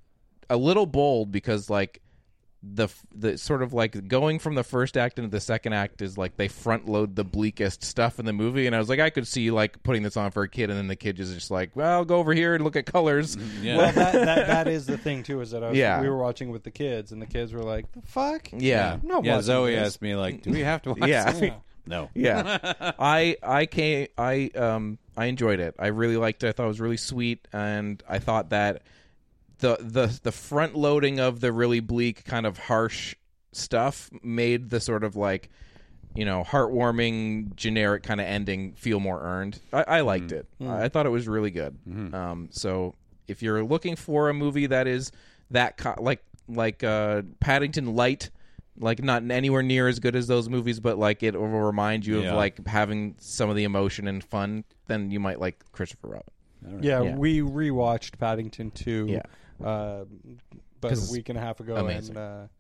a little bold because like the the sort of like going from the first act into the second act is like they front load the bleakest stuff in the movie, and I was like, I could see like putting this on for a kid, and then the kid is just like, well, go over here and look at colors. Yeah. Well, that, that that is the thing too. Is that I was, Yeah. we were watching with the kids, and the kids were like, "The fuck." Yeah, No, yeah. watching Zoe this. asked me like, "Do we have to watch Yeah. this?" No. yeah. I I came I um I enjoyed it. I really liked it. I thought it was really sweet, and I thought that the the the front loading of the really bleak kind of harsh stuff made the sort of like, you know, heartwarming generic kind of ending feel more earned. I, I liked it. I thought it was really good. Um, so if you're looking for a movie that is that co- like like uh, Paddington Light. Like not anywhere near as good as those movies, but like it will remind you Yeah. of like having some of the emotion and fun. Then you might like Christopher Robin. Yeah, Yeah. we rewatched Paddington two. Yeah. uh, about 'Cause a week and a half ago, amazing. and uh,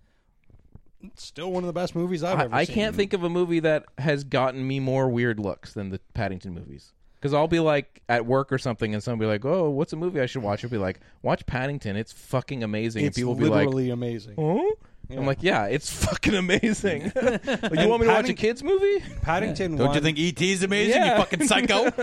it's still one of the best movies I've I, ever I seen. can't think of a movie that has gotten me more weird looks than the Paddington movies. Because I'll be like at work or something, and somebody will be like, "Oh, what's a movie I should watch?" I'll be like, "Watch Paddington. It's fucking amazing." It's and people will be like, literally amazing. "Oh." I'm like, yeah, it's fucking amazing. Like, you want me to watch a Paddington- kids movie? Paddington. Don't one, you think E T is amazing? Yeah. You fucking psycho.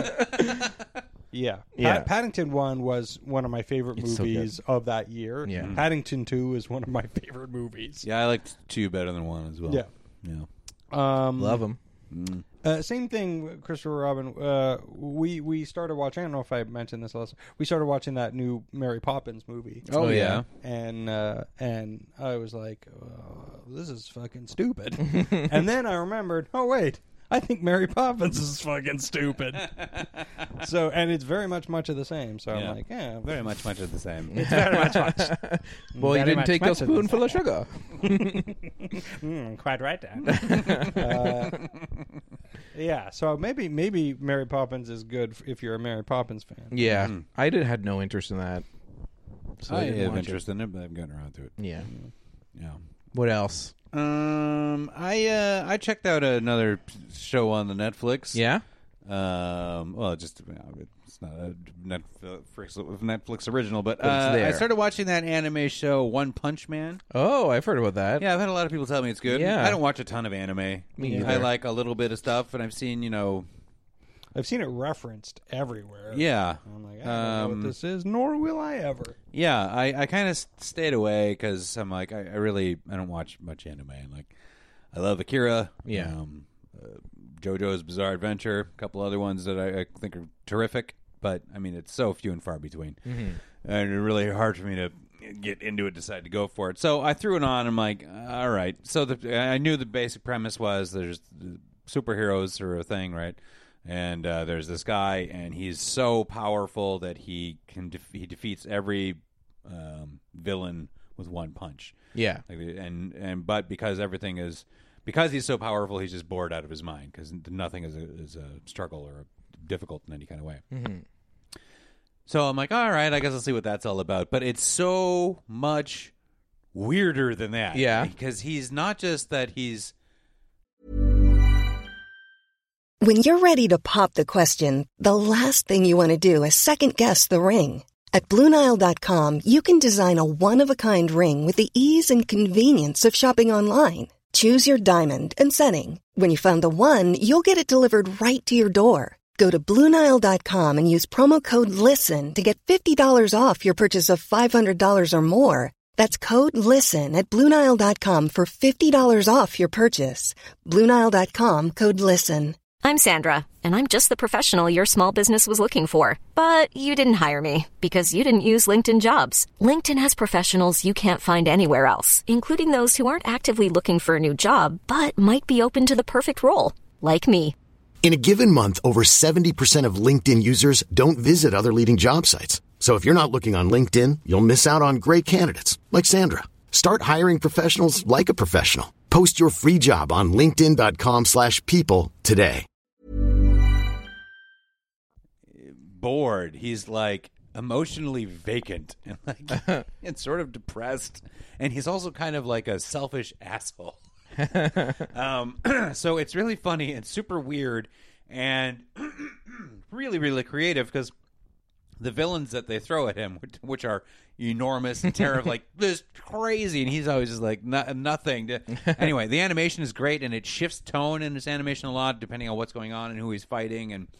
Yeah, Yeah. Pa- Paddington one was one of my favorite It's so good. movies of that year. Yeah. Mm. Paddington two is one of my favorite movies. yeah, I liked two better than one as well. Yeah. Yeah. Um, Love them. Uh, same thing, with Christopher Robin. Uh, we we started watching. I don't know if I mentioned this last. We started watching that new Mary Poppins movie. Oh, yeah. and uh, and I was like, oh, "This is fucking stupid." And then I remembered, oh wait, I think Mary Poppins is fucking stupid. So, and it's very much much of the same. So Yeah. I'm like, yeah, Very much, much of the same. it's very much much. Well, you Very didn't much take a much of the spoonful of sugar. Mm, quite right, Dan. uh, yeah, so maybe maybe Mary Poppins is good f- if you're a Mary Poppins fan. Yeah, I did had no interest in that. So I didn't have watch interest in it, but I haven't gotten around to it. It. Yeah. Yeah. What else? Um, I uh, I checked out another show on the Netflix. Yeah. Um, well, just you know, it's not a Netflix Netflix original, but, But it's uh, there. I started watching that anime show One Punch Man. Oh, I've heard about that. Yeah, I've had a lot of people tell me it's good. Yeah. I don't watch a ton of anime. Me I either. like a little bit of stuff, and I've seen, you know, I've seen it referenced everywhere. yeah, I'm like, I don't know Um, what this is, nor will I ever. yeah. I, I kind of stayed away because I'm like, I, I really I don't watch much anime. And like, I love Akira. Yeah. Um, uh, JoJo's Bizarre Adventure, a couple other ones that I, I think are terrific. But I mean, it's so few and far between, Mm-hmm. and it's really hard for me to get into it, decide to go for it. So I threw it on. I'm like, all right. So the, I knew the basic premise was there's superheroes are a thing, right? And uh, there's this guy, and he's so powerful that he can def- he defeats every um, villain with one punch. Yeah. Like, and and but because everything is because he's so powerful, he's just bored out of his mind because nothing is a, is a struggle or difficult in any kind of way. Mm-hmm. So I'm like, all right, I guess I'll see what that's all about. But it's so much weirder than that. Yeah. Because he's not just that he's When you're ready to pop the question, the last thing you want to do is second-guess the ring. At Blue Nile dot com, you can design a one-of-a-kind ring with the ease and convenience of shopping online. Choose your diamond and setting. When you find the one, you'll get it delivered right to your door. Go to Blue Nile dot com and use promo code LISTEN to get fifty dollars off your purchase of five hundred dollars or more. That's code LISTEN at Blue Nile dot com for fifty dollars off your purchase. Blue Nile dot com, code LISTEN. I'm Sandra, and I'm just the professional your small business was looking for. But you didn't hire me because you didn't use LinkedIn Jobs. LinkedIn has professionals you can't find anywhere else, including those who aren't actively looking for a new job, but might be open to the perfect role, like me. In a given month, over seventy percent of LinkedIn users don't visit other leading job sites. So if you're not looking on LinkedIn, you'll miss out on great candidates like Sandra. Start hiring professionals like a professional. Post your free job on linkedin dot com slash people today. Bored. He's like emotionally vacant and like and sort of depressed. And he's also kind of like a selfish asshole. um, so it's really funny and super weird and really, really creative because the villains that they throw at him, which, which are enormous and terrible, like this crazy, and he's always just like no, nothing. To... Anyway, the animation is great and it shifts tone in this animation a lot depending on what's going on and who he's fighting, and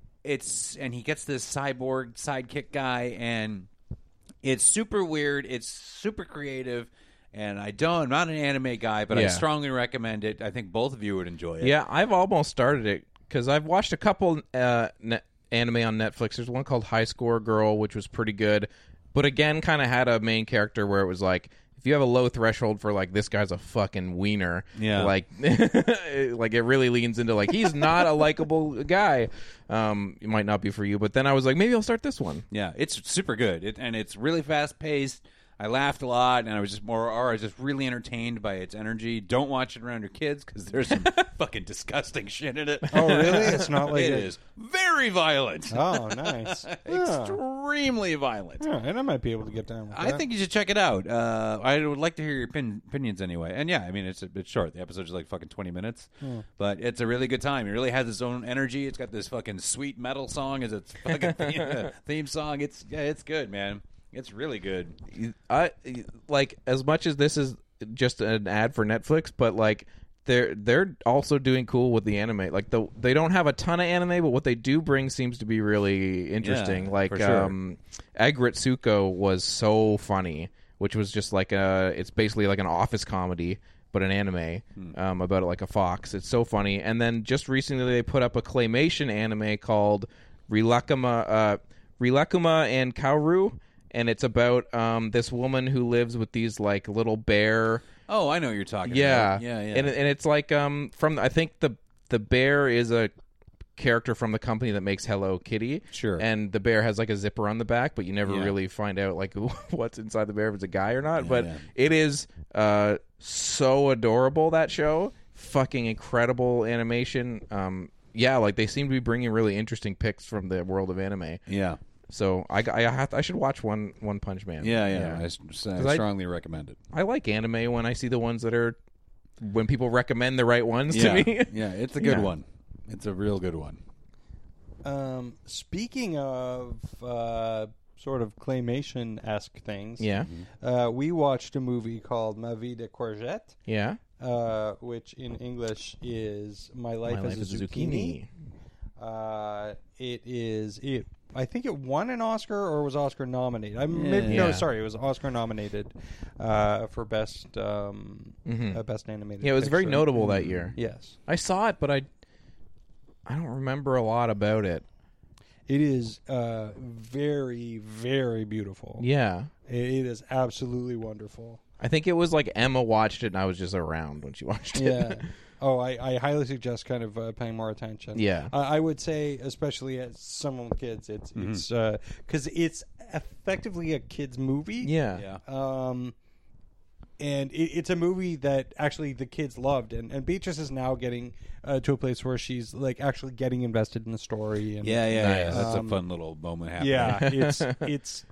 it's and he gets this cyborg sidekick guy, and it's super weird. It's super creative. And I don't, I'm not an anime guy, but yeah. I strongly recommend it. I think both of you would enjoy it. Yeah, I've almost started it because I've watched a couple uh, ne- anime on Netflix. There's one called High Score Girl, which was pretty good. But again, kind of had a main character where it was like, if you have a low threshold for like, this guy's a fucking wiener, yeah. like, like it really leans into like, he's not a likable guy. Um, it might not be for you. But then I was like, maybe I'll start this one. Yeah, it's super good. It, and it's really fast-paced. I laughed a lot, and I was just more, or I was just really entertained by its energy. Don't watch it around your kids because there's some fucking disgusting shit in it. Oh, really? It's not like it a... is very violent. Oh, nice. Extremely violent. Yeah, and I might be able to get down with I that. think you should check it out. Uh, I would like to hear your opin- opinions anyway. And yeah, I mean, it's a bit short. The episode's like fucking twenty minutes, Hmm. but it's a really good time. It really has its own energy. It's got this fucking sweet metal song as its fucking theme, theme song. It's yeah, it's good, man. It's really good. I like as much as this is just an ad for Netflix, but like they're they're also doing cool with the anime. Like the they don't have a ton of anime, but what they do bring seems to be really interesting. Yeah, like for sure. um, Agretsuko was so funny, which was just like a it's basically like an office comedy, but an anime Hmm. um, about like a fox. It's so funny. And then just recently they put up a claymation anime called Rilakuma uh, Rilakuma and Kaoru. And it's about um, this woman who lives with these like little bear. Oh, I know what you're talking Yeah, about. Yeah, yeah. And and it's like um from I think the the bear is a character from the company that makes Hello Kitty. Sure. And the bear has like a zipper on the back, but you never Yeah. really find out like what's inside the bear, if it's a guy or not. Yeah, but yeah. it is uh so adorable, that show. Fucking incredible animation. Um, yeah, like they seem to be bringing really interesting picks from the world of anime. Yeah. So I, I, have to, I should watch One One Punch Man. Yeah, yeah. I, s- I 'Cause I- strongly recommend it. I like anime when I see the ones that are when people recommend the right ones Yeah, to me. yeah. It's a good Yeah. one. It's a real good one. Um, speaking of uh, sort of claymation-esque things, Yeah, uh, we watched a movie called Ma Vie de Courgette, yeah. uh, which in English is My Life, My as, life a is a Zucchini. Uh, it is. It, I think it won an Oscar or was Oscar nominated. I maybe, no, Yeah. sorry, it was Oscar nominated uh, for best um, Mhm. uh, best animated. Yeah, it was very picture. notable that year. Yes, I saw it, but I I don't remember a lot about it. it is uh, very very beautiful. Yeah. It, it is absolutely wonderful. I think it was like Emma watched it and I was just around when she watched it. Yeah. Oh, I, I highly suggest kind of uh, paying more attention. Yeah. I, I would say, especially as someone with kids, it's Mm-hmm. it's because it's effectively a kids movie. Yeah. Yeah. Um, and it, it's a movie that actually the kids loved, and, and Beatrice is now getting uh, to a place where she's like actually getting invested in the story. And, Yeah, yeah, yeah. Nice. That's Um, a fun little moment happening. yeah, it's it's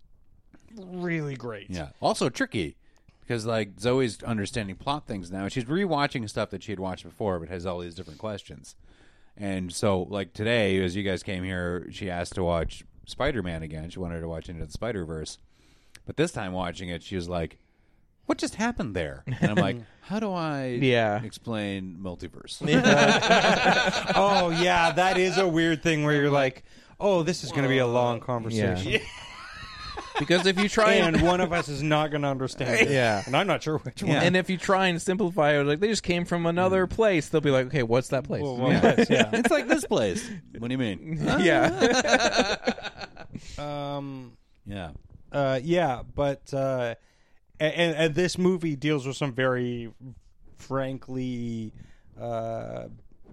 really great. Yeah. Also tricky because like Zoe's understanding plot things now. She's rewatching stuff that she had watched before, but has all these different questions. And so, like today, as you guys came here, she asked to watch Spider-Man again. She wanted to watch Into the Spider-Verse, but this time watching it, she was like, "What just happened there?" And I'm like, "How do I Yeah. explain multiverse?" Oh yeah, that is a weird thing where you're like, oh, this is going to be a long conversation. Yeah. Because if you try and, and one of us is not going to understand it. Yeah. And I'm not sure which one. and if you try and simplify it, like they just came from another place, they'll be like, okay, what's that place? Well, well, yes, yeah. It's like this place. What do you mean? yeah. Um, Yeah. uh, yeah, but uh, and, and this movie deals with some very, frankly, uh,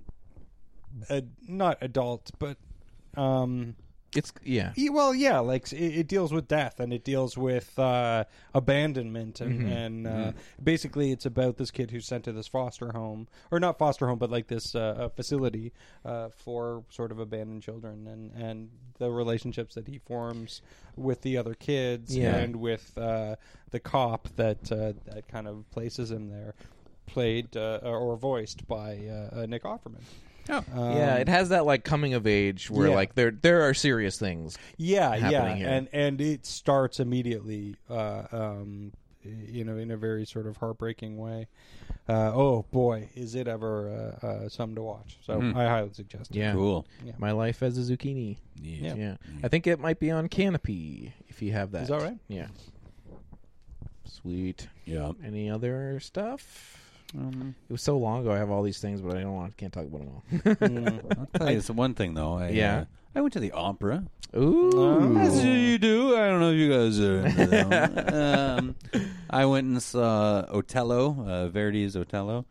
ad- not adult, but um, It's yeah. e- well, yeah, like it, it deals with death and it deals with uh, abandonment and, Mm-hmm. and uh, basically it's about this kid who's sent to this foster home, or not foster home, but like this uh, uh, facility uh, for sort of abandoned children, and, and the relationships that he forms with the other kids Yeah. and with uh, the cop that uh, that kind of places him there, played uh, or voiced by uh, uh, Nick Offerman. Oh. Um, Yeah, it has that like coming of age where yeah. like there there are serious things. Yeah, yeah, happening here. and and it starts immediately, uh, um, you know, in a very sort of heartbreaking way. Uh, oh boy, is it ever uh, uh, something to watch? So I highly suggest it. Yeah. Cool. Yeah. My Life as a Zucchini. Yeah. Yeah. I think it might be on Canopy if you have that. Is that right? Yeah. Sweet. Yeah. Any other stuff? Um, It was so long ago. I have all these things, but I don't want. Can't talk about them all. I'll tell you this one thing, though. I, Yeah. Uh, I went to the opera. Ooh. As you do. I don't know if you guys are into that one. um, I went and saw Otello, uh, Verdi's Otello.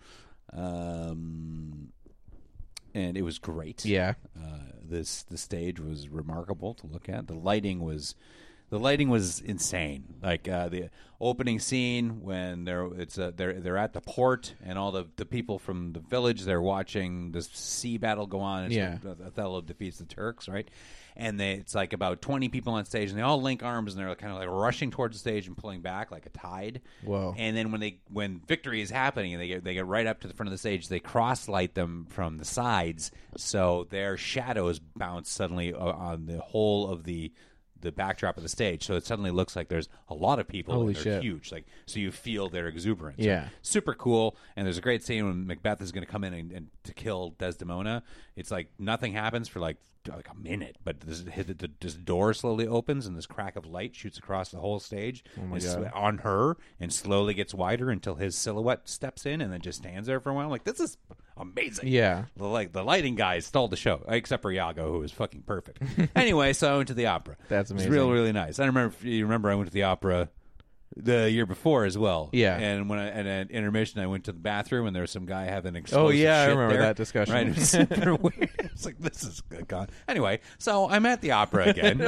Um, and it was great. Yeah. Uh, this the stage was remarkable to look at. The lighting was the lighting was insane. Like uh, the opening scene when they're it's uh, they're they're at the port and all the, the people from the village, they're watching this sea battle go on. It's Yeah. like Othello defeats the Turks, right? And they, it's like about twenty people on stage, and they all link arms, and they're kind of like rushing towards the stage and pulling back like a tide. Whoa. And then when they when victory is happening, and they get they get right up to the front of the stage, they cross light them from the sides, so their shadows bounce suddenly uh, on the whole of the the backdrop of the stage. So it suddenly looks like there's a lot of people. Holy and they're shit. huge. Like so, you feel their exuberance. Yeah. Super cool. And there's a great scene when Macbeth is going to come in and, and to kill Desdemona. It's like nothing happens for like like a minute, but this, this, this door slowly opens and this crack of light shoots across the whole stage my It's God. on her and slowly gets wider until his silhouette steps in and then just stands there for a while. Like, this is amazing. Yeah. The, like the lighting guys stole the show, except for Iago, who was fucking perfect. Anyway, so I went to the opera. That's It was amazing. really, really nice. I remember, you remember I went to the opera the year before as well. Yeah. And when I, and at intermission, I went to the bathroom and there was some guy having explosive Oh, yeah, I shit remember there. that discussion. Right? It was super weird. It's like, this is gone. Anyway, so I'm at the opera again.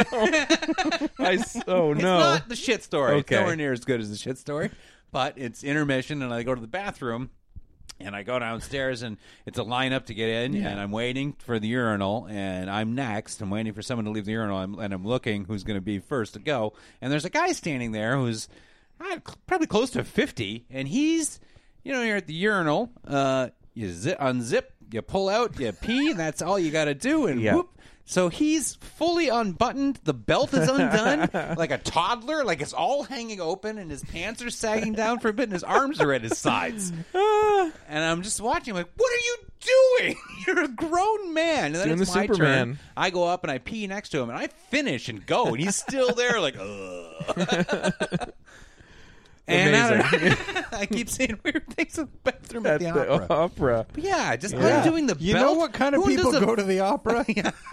I s- oh It's no. not the shit story. Okay. It's nowhere near as good as the shit story. But it's intermission, and I go to the bathroom, and I go downstairs, and it's a lineup to get in, and I'm waiting for the urinal, and I'm next. I'm waiting for someone to leave the urinal, I'm, and I'm looking who's going to be first to go. And there's a guy standing there who's uh, cl- probably close to fifty, and he's, you know, you're at the urinal, uh, you zip, unzip, you pull out, you pee, and that's all you got to do, and Yeah. whoop. So he's fully unbuttoned. The belt is undone, like a toddler. Like it's all hanging open, and his pants are sagging down for a bit, and his arms are at his sides. And I'm just watching. I'm like, what are you doing? You're a grown man. And then Doing it's the my Superman. turn. I go up and I pee next to him, and I finish and go, and he's still there, like, ugh. And I, I keep seeing weird things in the bathroom at At the the opera. opera. But yeah, just Yeah. undoing the You belt. know what kind of Who people undoes a- go to the opera?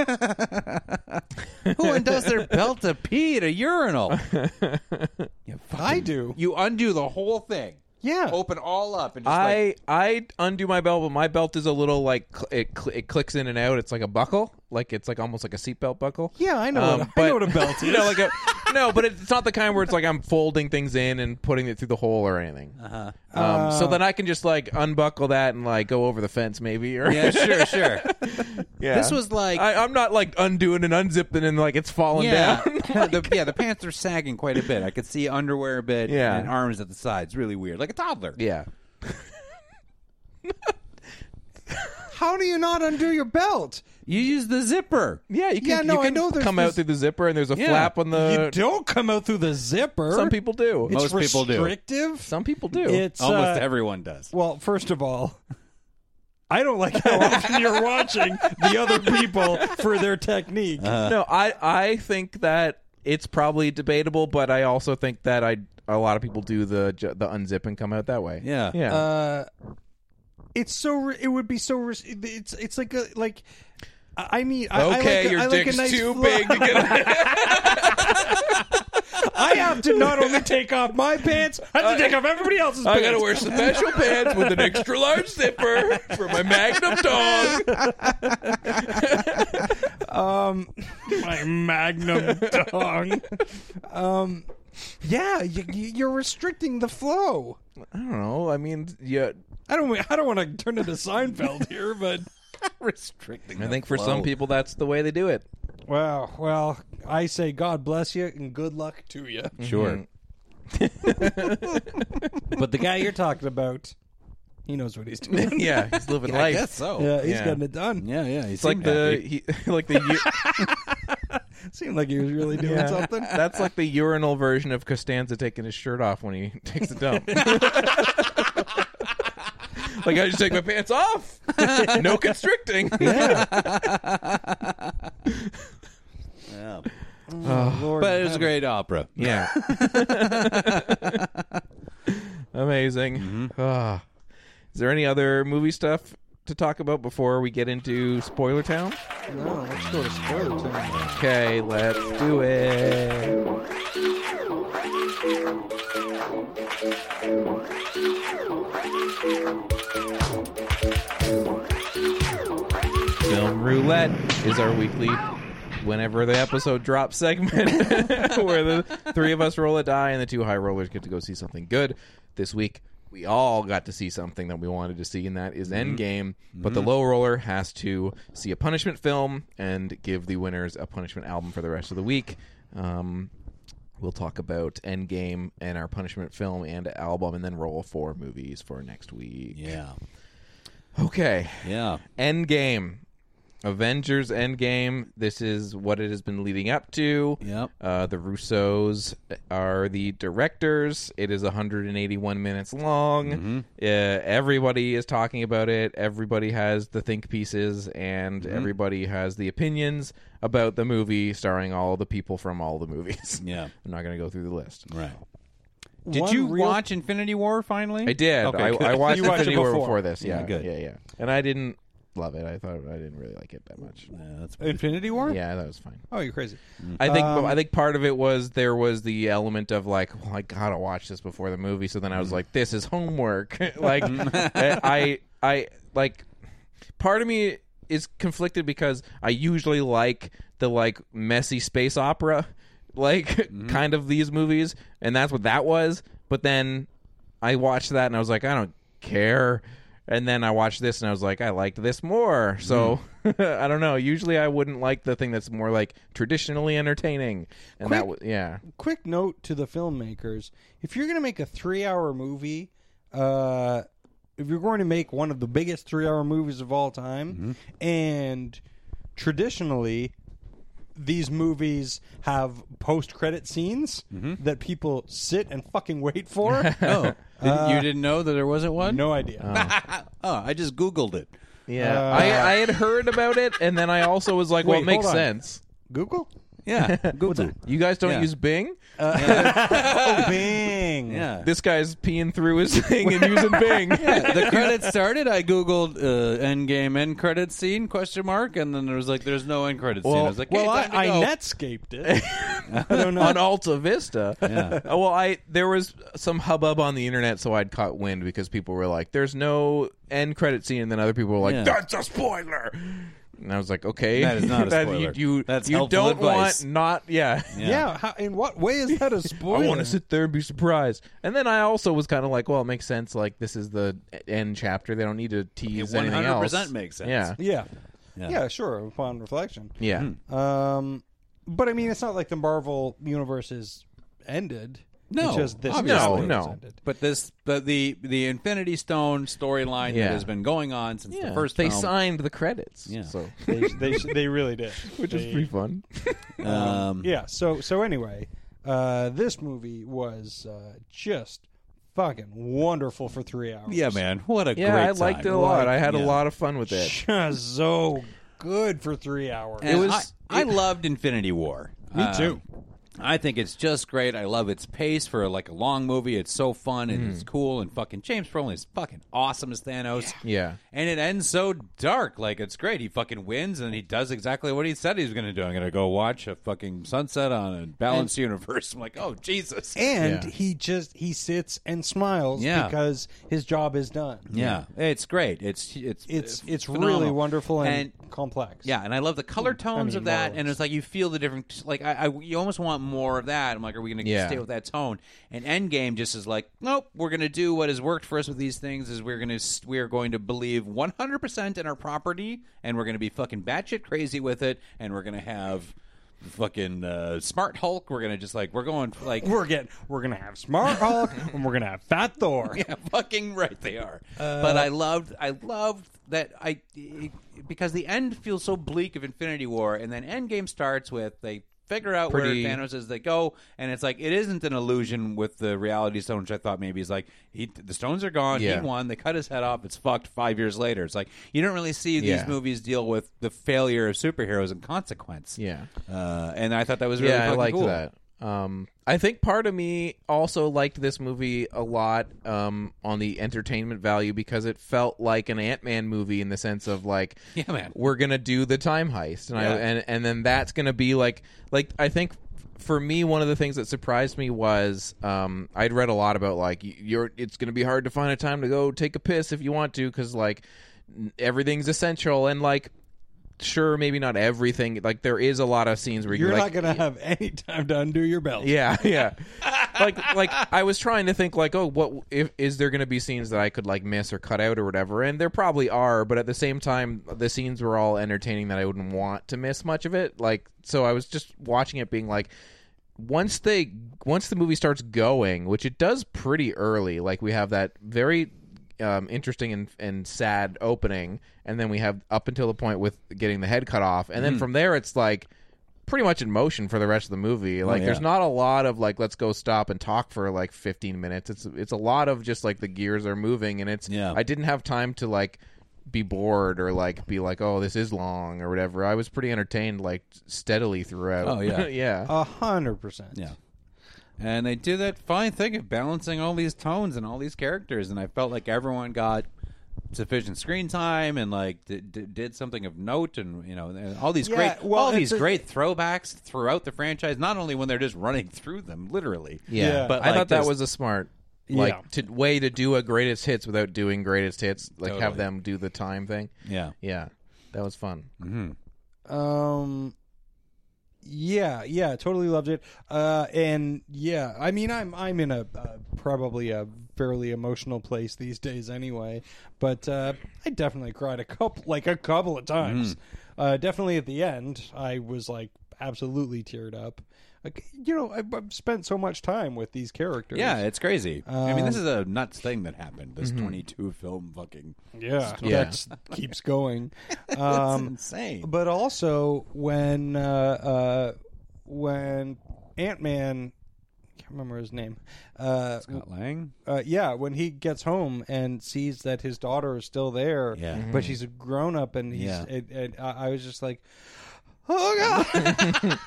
Who undoes their belt to pee at a urinal? You I fucking- do. You undo the whole thing. Yeah. Open all up and just I like, I undo my belt, but my belt is a little like cl- it cl- it clicks in and out. It's like a buckle, like it's like almost like a seatbelt buckle. Yeah, I know. Um, what, I but- know what a belt is. You know, like a no, but it's not the kind where it's like I'm folding things in and putting it through the hole or anything. Uh-huh. Um, so then I can just like unbuckle that and like go over the fence maybe. Or yeah, sure, sure. yeah. This was like, I, I'm not like undoing and unzipping and like it's falling yeah, down. the, yeah, the pants are sagging quite a bit. I could see underwear a bit, Yeah. and arms at the sides. Really weird, like a toddler. yeah. How do you not undo your belt? You use the zipper. Yeah, you can, Yeah, no, you I can know there's come out this- through the zipper and there's a Yeah. flap on the. you don't come out through the zipper. Some people do. It's Most people do. restrictive. Some people do. It's Almost uh, everyone does. Well, first of all, I don't like how often you're watching the other people for their technique. no, I I think that it's probably debatable, but I also think that I a lot of people do the the unzip and come out that way. Yeah. Yeah. Uh, it's so. Re- it would be so. Res- it's it's like a like. I mean, I, okay, I like a, your I like dick's a nice too flo- big to get. I have to not only take off my pants, I have to take off everybody else's I pants. gotta wear special pants with an extra large zipper for my Magnum dong. um, my Magnum dong. Um, yeah, you, you're restricting the flow. I don't know. I mean, yeah. I don't. I don't want to turn into Seinfeld here, but restricting. I think the for flow. some people that's the way they do it. Well, well, I say God bless you and good luck to you. Sure. But the guy you're talking about, he knows what he's doing. Yeah, he's living I life. guess so. Yeah, he's Yeah. getting it done. Yeah, yeah. It's like the he, like the u- Seemed like he was really doing yeah. something. That's like the urinal version of Costanza taking his shirt off when he takes a dump. Like, I just take my pants off. No constricting. Yeah. Yeah. Oh, Lord But it was a heaven. great opera. Yeah. Amazing. Mm-hmm. Ah. Is there any other movie stuff to talk about before we get into Spoiler Town? No, let's go to spoiler time. Okay, let's do it. Film Roulette is our weekly whenever the episode drops segment where the three of us roll a die and the two high rollers get to go see something good. This week, we all got to see something that we wanted to see, and that is Endgame. But the low roller has to see a punishment film and give the winners a punishment album for the rest of the week. Um, we'll talk about Endgame and our punishment film and album, and then roll four movies for next week. Yeah. Okay. Yeah. Endgame. Avengers Endgame. This is what it has been leading up to. Yep. Uh, the Russos are the directors. It is one hundred eighty-one minutes long. Mm-hmm. Uh, everybody is talking about it. Everybody has the think pieces, and Mm-hmm. everybody has the opinions about the movie, starring all the people from all the movies. Yeah. I'm not going to go through the list. Right. Did One you real- watch Infinity War finally? I did. Okay, I, good. I watched You watched it Infinity War before. before this. Yeah, Yeah, good. Yeah, yeah. And I didn't love it. I thought I didn't really like it that much. Yeah, that's Infinity War? Yeah, that was fine. Oh, you're crazy. I think Um, I think part of it was there was the element of like, well, I gotta watch this before the movie. So then I was like, this is homework. Like, I I like part of me is conflicted because I usually like the like messy space opera, like kind of these movies, and that's what that was. But then I watched that and I was like, I don't care. And then I watched this and I was like, I liked this more. So I don't know. Usually I wouldn't like the thing that's more like traditionally entertaining. And that Quick- was yeah. Quick note to the filmmakers: if you're going to make a three-hour movie, uh, if you're going to make one of the biggest three-hour movies of all time, and traditionally these movies have post-credit scenes that people sit and fucking wait for. Oh, didn't- you didn't know that there wasn't one? No idea. Oh, I just Googled it. Yeah. Uh, I, I had heard about it and then I also was like, well, Wait, it makes hold on. sense. Google? Yeah, Google. You guys don't Yeah. use Bing? Oh, Bing. Yeah. This guy's peeing through his thing and using Bing. Yeah, the credits started. I googled uh, Endgame end credit scene question mark, and then there was like, "There's no end credit scene." I was like, well, hey, I, time to I go. Netscaped it. I don't know. on Alta Vista. Yeah. Uh, well, I there was some hubbub on the internet, so I'd caught wind because people were like, "There's no end credit scene," and then other people were like, Yeah. "That's a spoiler." And I was like, "Okay, That is not a That spoiler. You, you, That's you helpful don't advice. want not yeah." Yeah. how, in what way is that a spoiler? I want to sit there and be surprised. And then I also was kind of like, well, it makes sense. Like, this is the end chapter. They don't need to tease It anything one hundred percent else. makes sense. Yeah. Yeah. Yeah. Yeah, sure, upon reflection. Yeah. Um, but I mean, it's not like the Marvel universe is ended. No, it's just this obviously. episode No, is no. ended. But this, but the the Infinity Stone storyline Yeah. that has been going on since Yeah. the first they film. signed the credits. Yeah. So, They they they really did, which is They- pretty fun. Um, Yeah. So so anyway, uh, this movie was uh, just fucking wonderful for three hours. yeah, man, what a Yeah, great I liked time. it a lot. I had Yeah. a lot of fun with it. Just so good for three hours. And It was- I, I loved Infinity War. Me Um, too. I think it's just great. I love its pace for like a long movie. It's so fun and Mm-hmm. it's cool. And fucking James Brolin is fucking awesome as Thanos. Yeah. And it ends so dark. Like, it's great. He fucking wins and he does exactly what he said he was going to do. I'm going to go watch a fucking sunset on a balanced universe. I'm like, oh, Jesus. And Yeah. he just he sits and smiles Yeah. because his job is done. Yeah, it's great. It's it's It's it's phenomenal. really wonderful and, and complex. yeah, and I love the color tones mean, of that, marvelous. and it's like you feel the different. Like I, I you almost want more of that. I'm like, are we going to Yeah. stay with that tone? And Endgame just is like, nope, we're going to do what has worked for us with these things. Is we're going to we are going to believe one hundred percent in our property, and we're going to be fucking batshit crazy with it, and we're going to have fucking uh, Smart Hulk. We're going to just like we're going for, like We're getting we're gonna have Smart Hulk and we're gonna have Fat Thor. yeah, fucking right they are. but I loved, I loved that I because the end feels so bleak of Infinity War, and then Endgame starts with they figure out Pretty- where Thanos is. They go, and it's like it isn't an illusion with the Reality Stone, which I thought maybe is like he the stones are gone. Yeah. He won. They cut his head off. It's fucked. Five years later, it's like you don't really see these Yeah. movies deal with the failure of superheroes and consequence. Yeah. uh, and I thought that was really Yeah, I fucking liked cool. that. Um, I think part of me also liked this movie a lot um, on the entertainment value because it felt like an Ant-Man movie in the sense of like, Yeah, man. we're gonna do the time heist, and I Yeah. and and then that's gonna be like like I think. For me, one of the things that surprised me was um, I'd read a lot about like y- you're. It's going to be hard to find a time to go take a piss if you want to because like n- everything's essential and like sure maybe not everything. Like there is a lot of scenes where You're you're not like, gonna have any time to undo your belt. yeah, yeah. like, like I was trying to think, like, oh, what if is there going to be scenes that I could like miss or cut out or whatever? And there probably are, but at the same time, the scenes were all entertaining that I wouldn't want to miss much of it. Like, so I was just watching it, being like, once they, once the movie starts going, which it does pretty early, like we have that very um, interesting and, and sad opening, and then we have up until the point with getting the head cut off, and then from there it's like pretty much in motion for the rest of the movie. Like, yeah. there's not a lot of like, let's go stop and talk for like fifteen minutes. It's it's a lot of just like the gears are moving, and it's. Yeah. I didn't have time to like be bored or like be like, oh, this is long or whatever. I was pretty entertained like steadily throughout. Oh, yeah. yeah. A hundred percent. Yeah. And they do that fine thing of balancing all these tones and all these characters, and I felt like everyone got sufficient screen time and like did, did, did something of note, and you know, and all these Yeah, great, well, all it's these a- great throwbacks throughout the franchise. Not only when they're just running through them, literally. Yeah, Yeah. But I like thought that this- was a smart like Yeah. to way to do a greatest hits without doing greatest hits. Like have Totally. them do the time thing. Yeah. Yeah, that was fun. Um. Yeah, yeah, totally loved it. Uh, and yeah, I mean, I'm I'm in a uh, probably a fairly emotional place these days anyway. But uh, I definitely cried a couple, like a couple of times. Uh, definitely at the end, I was like absolutely teared up. Like, you know, I've, I've spent so much time with these characters. Yeah, it's crazy. I mean, this Um, is a nuts thing that happened. This twenty-two film fucking. yeah, Yeah. that keeps going. It's Um, insane. But also when uh, uh, when Ant Man, I can't remember his name. Uh, Scott Lang. uh, yeah, when he gets home and sees that his daughter is still there, Yeah. Mhm. but she's a grown up, and he's Yeah. and, and I I was just like, oh god,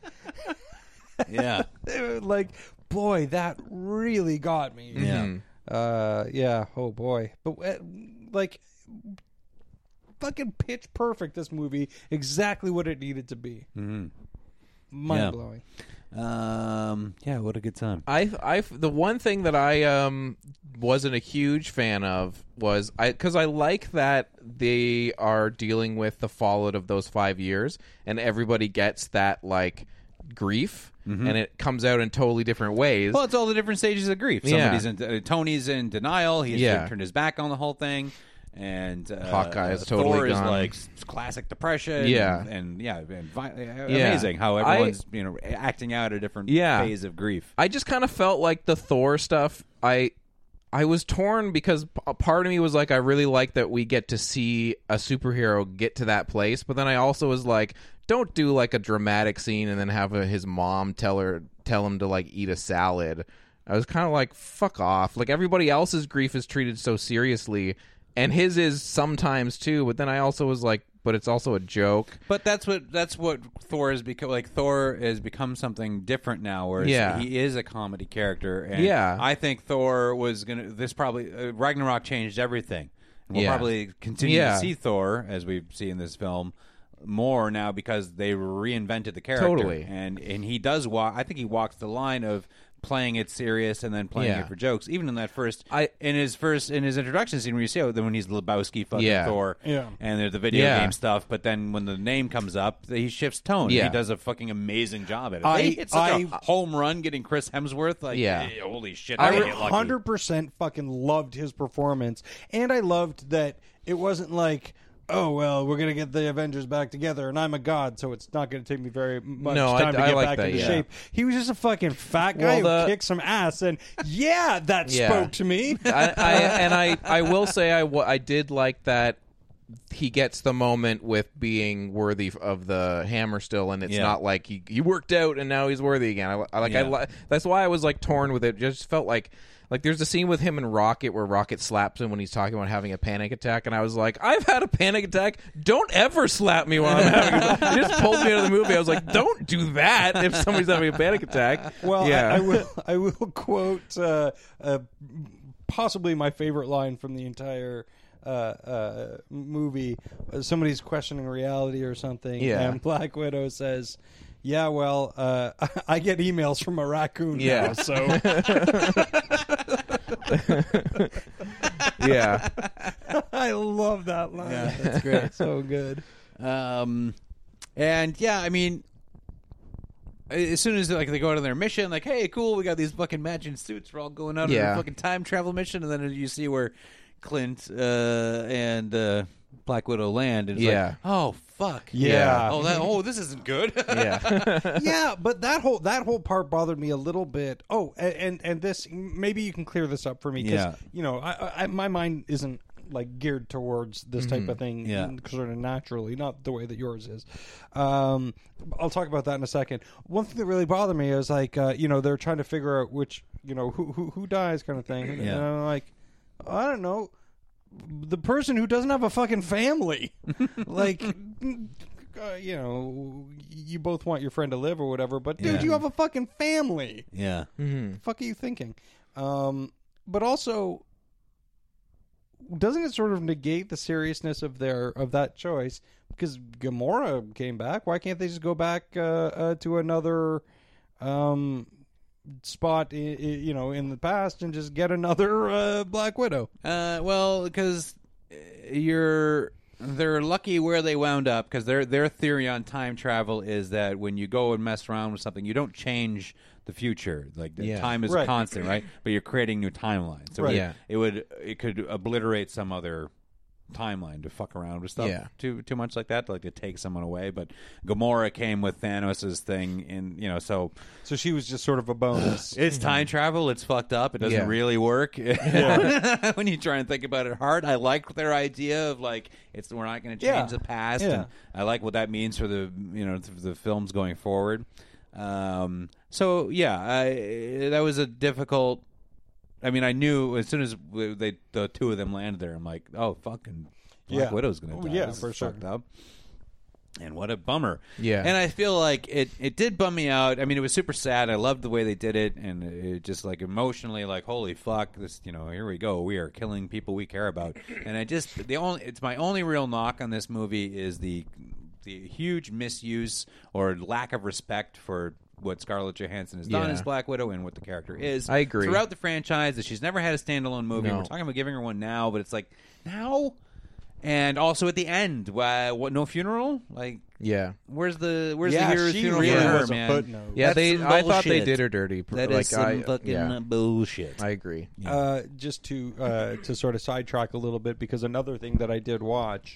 Yeah. like boy, that really got me. Yeah. Uh, yeah. Oh boy, but uh, like, fucking pitch perfect. This movie, exactly what it needed to be. Mm-hmm. Mind blowing. Um. Yeah. What a good time. I, I, the one thing that I um wasn't a huge fan of was I because I like that they are dealing with the fallout of those five years, and everybody gets that like grief, and it comes out in totally different ways. Well, it's all the different stages of grief. Yeah. Somebody's in uh, Tony's in denial. He's Yeah. turned his back on the whole thing, and uh, Hawkeye is uh, totally Thor gone. is like s- classic depression. Yeah. and, and yeah, and vi- uh, Yeah. amazing how I- everyone's you know acting out a different Yeah. phase of grief. I just kind of felt like the Thor stuff. I I was torn because p- a part of me was like, I really like that we get to see a superhero get to that place, but then I also was like, don't do like a dramatic scene and then have a, his mom tell her tell him to like eat a salad. I was kind of like, fuck off. Like everybody else's grief is treated so seriously, and his is sometimes too. But then I also was like, but it's also a joke. But that's what that's what Thor has become. Like Thor has become something different now, where Yeah. he is a comedy character. And Yeah. I think Thor was gonna. This probably uh, Ragnarok changed everything. And we'll Yeah. probably continue Yeah. to see Thor as we see in this film more now because they reinvented the character. Totally. and and he does walk. I think he walks the line of playing it serious and then playing Yeah. it for jokes. Even in that first, I- in his first in his introduction scene where you see how when he's Lebowski fucking Yeah. Thor, Yeah. and there's the video Yeah. game stuff. But then when the name comes up, he shifts tone. Yeah. He does a fucking amazing job at it. I- They hit such I- a home run getting Chris Hemsworth. Like, Yeah. eh, holy shit! I I get one lucky. hundred percent fucking loved his performance, and I loved that it wasn't like, oh well, we're gonna get the Avengers back together, and I'm a god, so it's not gonna take me very much No, I- time to I get like back that, into yeah. shape. He was just a fucking fat guy Well, the- who kicked some ass, and yeah, that Yeah. spoke to me. I, I and I, I will say I, w- I did like that he gets the moment with being worthy of the hammer still, and it's Yeah. not like he, he worked out and now he's worthy again. I, I like I Yeah. li- that's why I was like torn with it. Just felt like like there's a scene with him and Rocket where Rocket slaps him when he's talking about having a panic attack, and I was like, I've had a panic attack. Don't ever slap me while I'm having. A, it just pulled me out of the movie. I was like, don't do that if somebody's having a panic attack. Well, yeah, I, I will. I will quote uh, uh, possibly my favorite line from the entire uh, uh, movie. Uh, somebody's questioning reality or something, Yeah. and Black Widow says, "Yeah, well, uh, I get emails from a raccoon Yeah. now, so." yeah. I love that line. Yeah, that's great. So good. Um, and yeah, I mean, as soon as like they go out on their mission, like, hey, cool, we got these fucking matching suits. We're all going out on Yeah. a fucking time travel mission, and then you see where Clint uh, and uh, Black Widow land, and it's Yeah. like, oh fuck, Yeah. oh that, oh this isn't good. Yeah. Yeah, but that whole that whole part bothered me a little bit. Oh, a- and and this maybe you can clear this up for me because Yeah. you know I, I my mind isn't like geared towards this type of thing, Yeah. sort of naturally, not the way that yours is. Um, I'll talk about that in a second. One thing that really bothered me is like uh, you know they're trying to figure out which you know who who, who dies kind of thing. And Yeah. I'm like, I don't know. The person who doesn't have a fucking family, like, uh, you know, you both want your friend to live or whatever, but dude, Yeah. you have a fucking family. yeah, Mm-hmm. The fuck are you thinking? Um, but also, doesn't it sort of negate the seriousness of their of that choice? Because Gamora came back. Why can't they just go back uh, uh, to another um, spot, I- I- you know, in the past and just get another uh, Black Widow? Uh, well, because you're they're lucky where they wound up because their their theory on time travel is that when you go and mess around with something, you don't change the future. Like the Yeah. time is Right. constant, right? But you're creating new timelines. So Right. it, Yeah. it would it could obliterate some other timeline to fuck around with stuff Yeah. too too much like that, like to take someone away. But Gamora came with Thanos' thing, and you know, so So she was just sort of a bonus. it's time travel. It's fucked up. It doesn't Yeah. really work when you try and think about it hard. I like their idea of like it's we're not going to change Yeah. the past. Yeah. And I like what that means for the you know for the films going forward. Um, so yeah, I, that was a difficult. I mean, I knew as soon as they the two of them landed there, I'm like, oh fucking Black Yeah. Widow's going Oh, to die. yeah, This is for sure. fucked up. And what a bummer. Yeah. And I feel like it, it did bum me out. I mean, it was super sad. I loved the way they did it. And it just like emotionally, like, holy fuck, this, you know, here we go. We are killing people we care about. And I just, the only, it's my only real knock on this movie is the, the huge misuse or lack of respect for what Scarlett Johansson has done Yeah. as Black Widow and what the character is. I agree. Throughout the franchise, that she's never had a standalone movie. No. We're talking about giving her one now, but it's like, now? And also at the end, why, what? No funeral? Like, Yeah. where's the where's Yeah, the hero's she funeral really for her, was a man? footnote. Yeah, That's they. some I thought they bullshit. did her dirty. That like, is some I, fucking yeah, bullshit. I agree. Uh, just to uh, to sort of sidetrack a little bit, because another thing that I did watch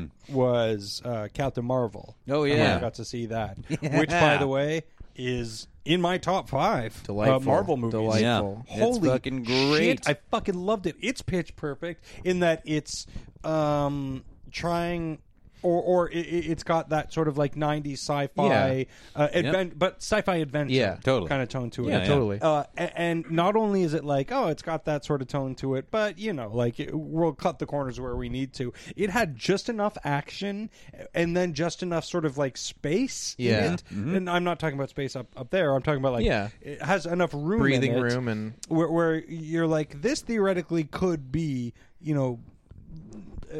was uh, Captain Marvel. Oh, And yeah. I got to see that, which, by the way, is in my top five Delightful. uh, Marvel movies. Delightful. Yeah. Holy It's fucking great. shit, I fucking loved it. It's pitch perfect in that it's um, trying or or it, it's got that sort of like nineties sci-fi, Yeah. uh, advent, but sci-fi adventure, Yeah, totally. kind of tone to it. Yeah, totally. Uh, a- and not only is it like, oh, it's got that sort of tone to it, but you know, like it, we'll cut the corners where we need to. It had just enough action, and then just enough sort of like space Yeah. in it. And I'm not talking about space up up there. I'm talking about like Yeah. it has enough room, Breathing in it room and- where, where you're like, this theoretically could be, you know. Uh,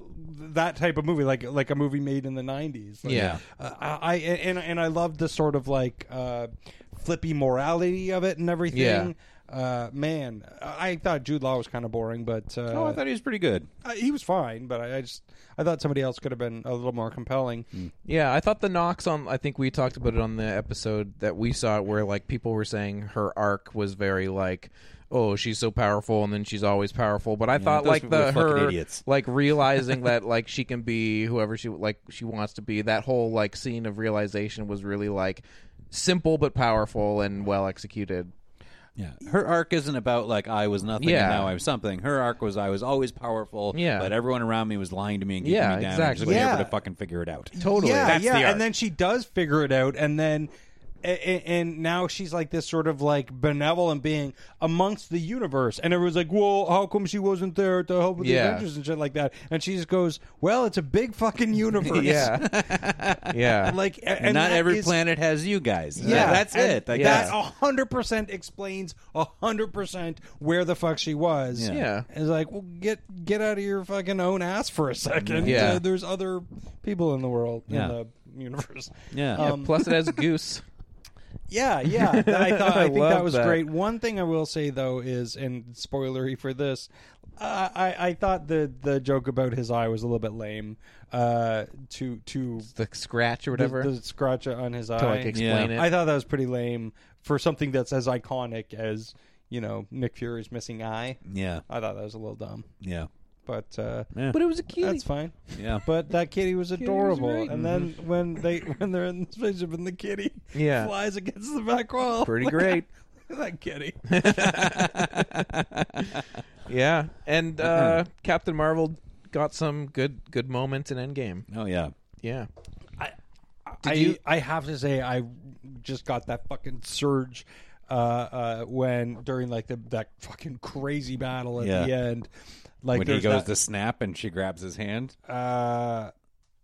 that type of movie, like like a movie made in the nineties. Like, Yeah. uh, I and and I love the sort of like uh, flippy morality of it and everything. Uh, man, I thought Jude Law was kind of boring, but uh, Oh, I thought he was pretty good. uh, he was fine. But I, I just I thought somebody else could have been a little more compelling. Yeah, I thought the knocks on. I think we talked about it on the episode that we saw, it where like people were saying her arc was very like, oh, she's so powerful, and then she's always powerful. But I thought those like people the are fucking her idiots. like realizing that like she can be whoever she like she wants to be. That whole like scene of realization was really like simple but powerful and well executed. Yeah, her arc isn't about like I was nothing Yeah. and now I'm something. Her arc was I was always powerful, Yeah. but everyone around me was lying to me and keeping Yeah, me down. exactly. And just Yeah. able to fucking figure it out. Totally. Yeah, That's yeah, the arc. and then she does figure it out, and then. And, and now she's like this sort of like benevolent being amongst the universe, and everyone's like, "Well, how come she wasn't there to help with the Yeah. Avengers and shit like that?" And she just goes, "Well, it's a big fucking universe." Yeah, yeah. like, and, And, not that every is- planet has you guys. Yeah, that's and it. Like, that that's- a hundred percent explains a hundred percent where the fuck she was. Yeah. Yeah. It's like, well, get get out of your fucking own ass for a second. Yeah. Uh, there's other people in the world Yeah. in the universe. Yeah. Um, Plus, it has Goose. Yeah, yeah. I thought I I think love that was that. great. One thing I will say though is, and spoilery for this, uh, I I thought the the joke about his eye was a little bit lame. Uh, to to The scratch or the, whatever. the scratch on his eye. to like explain Yeah. it. I thought that was pretty lame for something that's as iconic as, you know, Nick Fury's missing eye. yeah, I thought that was a little dumb, yeah, but uh, yeah. but it was a kitty. that's fine. yeah. But that kitty was adorable, great. and then when they when they're in the spaceship and the kitty Yeah. flies against the back wall, Pretty great. that kitty. Yeah, and uh, Captain Marvel got some good good moments in Endgame. Oh yeah. Yeah, I you- I have to say I just got that fucking surge uh, uh, when during like the that fucking crazy battle at Yeah. the end. Like When he there's goes that, to snap and she grabs his hand. Uh,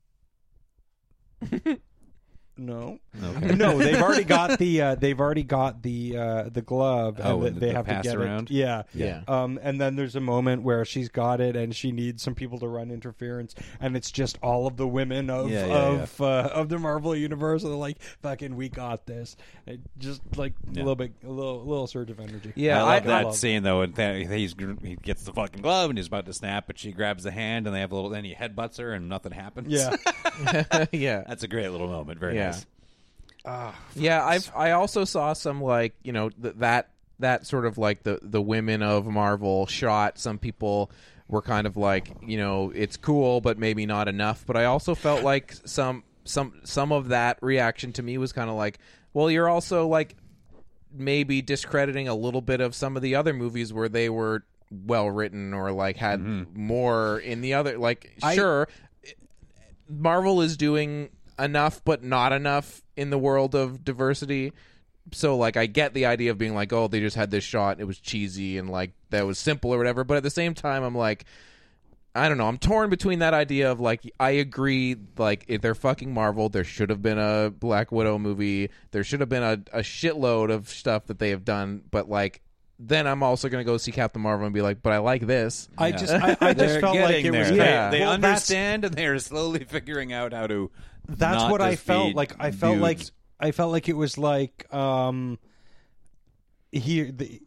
no, Okay. no. They've already got the uh, they've already got the uh, the glove, Oh, and and they, the- they the have pass to get around? it. Yeah, Yeah. Um, and then there's a moment where she's got it, and she needs some people to run interference, and it's just all of the women of Yeah, yeah, of Uh, of the Marvel universe, and they're like, "Fucking, we got this." It just like a little bit, a little little surge of energy. Yeah, I love I- that love scene though. And th- he's he gets the fucking glove and he's about to snap, but she grabs the hand and they have a little. Then he headbutts her and nothing happens. Yeah, yeah, that's a great little moment. Very Yeah. nice. yeah. I've I also saw some like you know th- that that sort of like the the women of Marvel shot. Some people were kind of like you know it's cool, but maybe not enough. But I also felt like some some some of that reaction to me was kind of like, well, you're also like maybe discrediting a little bit of some of the other movies where they were well written or like had more in the other like sure Marvel is doing enough but not enough in the world of diversity, so like I get the idea of being like, oh, they just had this shot, it was cheesy and like that was simple or whatever, but at the same time I'm like, I don't know. I'm torn between that idea of like I agree, like if they're fucking Marvel, there should have been a Black Widow movie. There should have been a, a shitload of stuff that they have done. But like, then I'm also going to go see Captain Marvel and be like, but I like this. I just I, I just They're felt like getting it there. was They- Yeah. They, Well, that's- understand and they're slowly figuring out how to. That's not what I just felt be like. I felt like dudes. I felt like it was like um, here the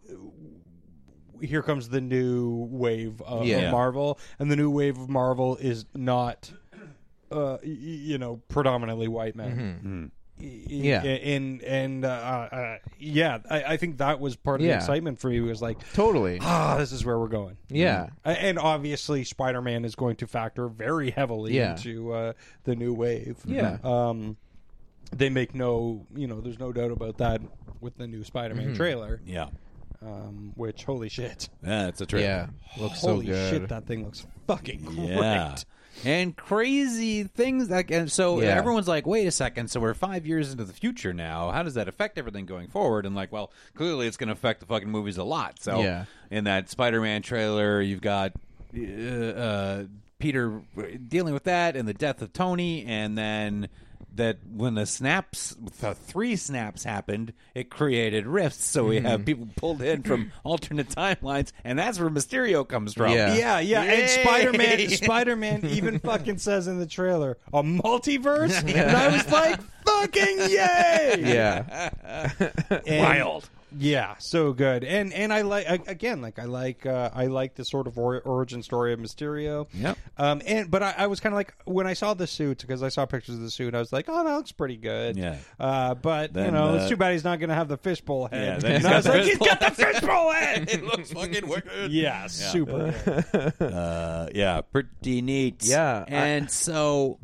here comes the new wave of, Yeah. of Marvel, and the new wave of Marvel is not uh, y- you know predominantly white men. Y- Yeah. and and uh, uh, yeah, I, I think that was part of Yeah. the excitement for me. Was like, Totally. ah, this is where we're going. Yeah. Uh, And obviously, Spider-Man is going to factor very heavily Yeah. into uh, the new wave. Yeah. Um, they make no, you know, there's no doubt about that with the new Spider-Man Mm-hmm. trailer. Yeah. Um, which, holy shit. Yeah, it's a trip. Yeah. Looks so Holy good. shit, that thing looks fucking great. Yeah. and crazy things. Like, and so Yeah. everyone's like, wait a second, so we're five years into the future now. How does that affect everything going forward? And like, well, clearly it's going to affect the fucking movies a lot. So Yeah. in that Spider-Man trailer, you've got uh, uh, Peter dealing with that and the death of Tony, and then that when the snaps, the three snaps happened, it created rifts. So we have people pulled in from alternate timelines, and that's where Mysterio comes from. Yeah. Yeah, yeah, Yay! and Spider-Man, Spider-Man even fucking says in the trailer, a multiverse, and I was like, fucking yay! Yeah. And- Wild. Yeah, so good, and and I like I- again, like I like uh, I like the sort of or- origin story of Mysterio. Yep. Um, and but I, I was kind of like when I saw the suit, because I saw pictures of the suit, I was like, oh, that looks pretty good. Yeah. Uh, but you Then, know, uh, it's too bad he's not going to have the fishbowl Yeah, head. then he's and I got was the like, he's fishbowl got the fishbowl head. It looks fucking wicked. Yeah, super. good. Uh, yeah, pretty neat. Yeah, I- and so,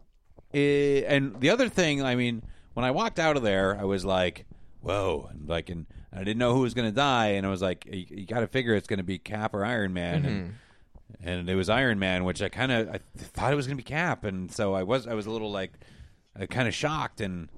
eh, and the other thing, I mean, when I walked out of there, I was like, "Whoa!" And like, and I didn't know who was going to die, and I was like, "You, you got to figure it's going to be Cap or Iron Man." And, and it was Iron Man, which I kind of I thought it was going to be Cap, and so I was I was a little like, uh, kind of shocked, and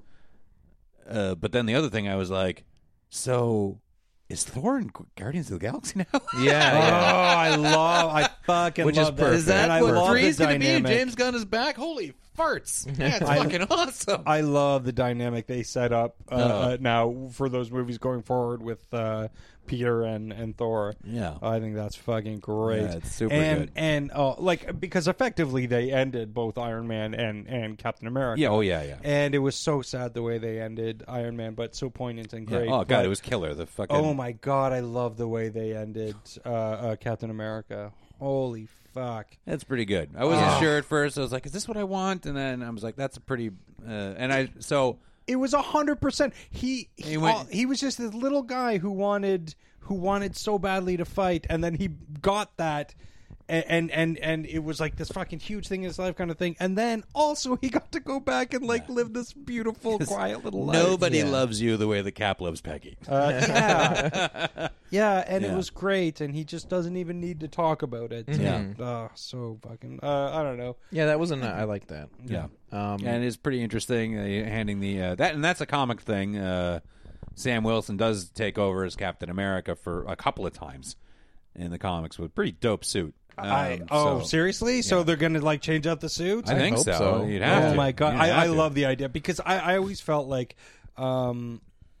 uh, but then the other thing, I was like, so. Is Thor in Guardians of the Galaxy now? Yeah. Oh, yeah. I love, I fucking Which is love that. perfect. Is that And I what love three's the going to be? dynamic. James Gunn is back? Holy farts. Yeah, it's I- fucking awesome. I love the dynamic they set up uh, Oh. uh, now for those movies going forward with uh, Peter and, and Thor. Yeah. I think that's fucking great. Yeah, it's super and, good. And uh, like because effectively they ended both Iron Man and, and Captain America. Yeah, oh, yeah, yeah. And it was so sad the way they ended Iron Man, but so poignant and Yeah. great. Oh, God, But- it was killer. The fucking... Oh my God, I love the way they ended uh, uh, Captain America. Holy fuck. That's pretty good. I wasn't Oh. sure at first. I was like, is this what I want? And then I was like, that's a pretty... Uh, and I... So... It was a hundred percent. He he, He went- all- he was just this little guy who wanted who wanted so badly to fight, and then he got that, and and and, and it was like this fucking huge thing in his life, kind of thing. And then also he got to go back and like live this beautiful, quiet little life. Nobody Yeah. loves you the way the Cap loves Peggy. Uh, yeah, yeah, and it Yeah. was great, and he just doesn't even need to talk about it. Yeah. oh, so fucking. Uh, I don't know. Yeah, that wasn't. I like that. Yeah. Um, and it's pretty interesting uh, handing the... Uh, that And that's a comic thing. Uh, Sam Wilson does take over as Captain America for a couple of times in the comics with a pretty dope suit. Um, I oh so- seriously? So they're gonna like change out the suit? I think hope so. so. You'd have Oh to. my god, You'd I, have I to. love the idea because I, I always felt like, um,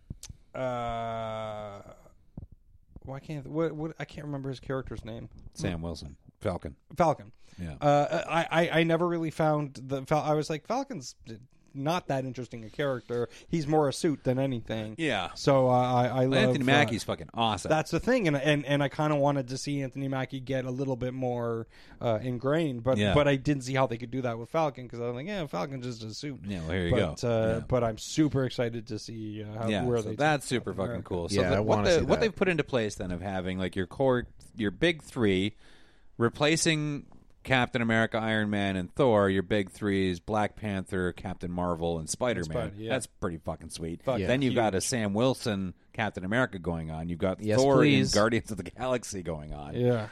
uh, why can't what, what I can't remember his character's name. Sam Wilson. Falcon. Falcon. Yeah. Uh, I, I I never really found the Fal- I was like Falcon's not that interesting a character. He's more a suit than anything. Yeah. So uh, I I love Anthony uh, Mackie's fucking awesome. That's the thing, and and, and I kind of wanted to see Anthony Mackie get a little bit more uh, ingrained, but Yeah. but I didn't see how they could do that with Falcon because I was like, yeah, Falcon's just a suit. Yeah, well, here you but, go. Uh, Yeah. But I'm super excited to see uh, how yeah, where so they that's take super Captain fucking America. cool. So Yeah, the, I what, wanna the, see what that. they've put into place then of having like your core, your big three, replacing Captain America, Iron Man, and Thor. Your big three is Black Panther, Captain Marvel, and Spider Man. Spider- yeah. That's pretty fucking sweet. Fuck, then yeah. you've got a Sam Wilson Captain America going on. You've got Yes, Thor please. in Guardians of the Galaxy going on. Yeah.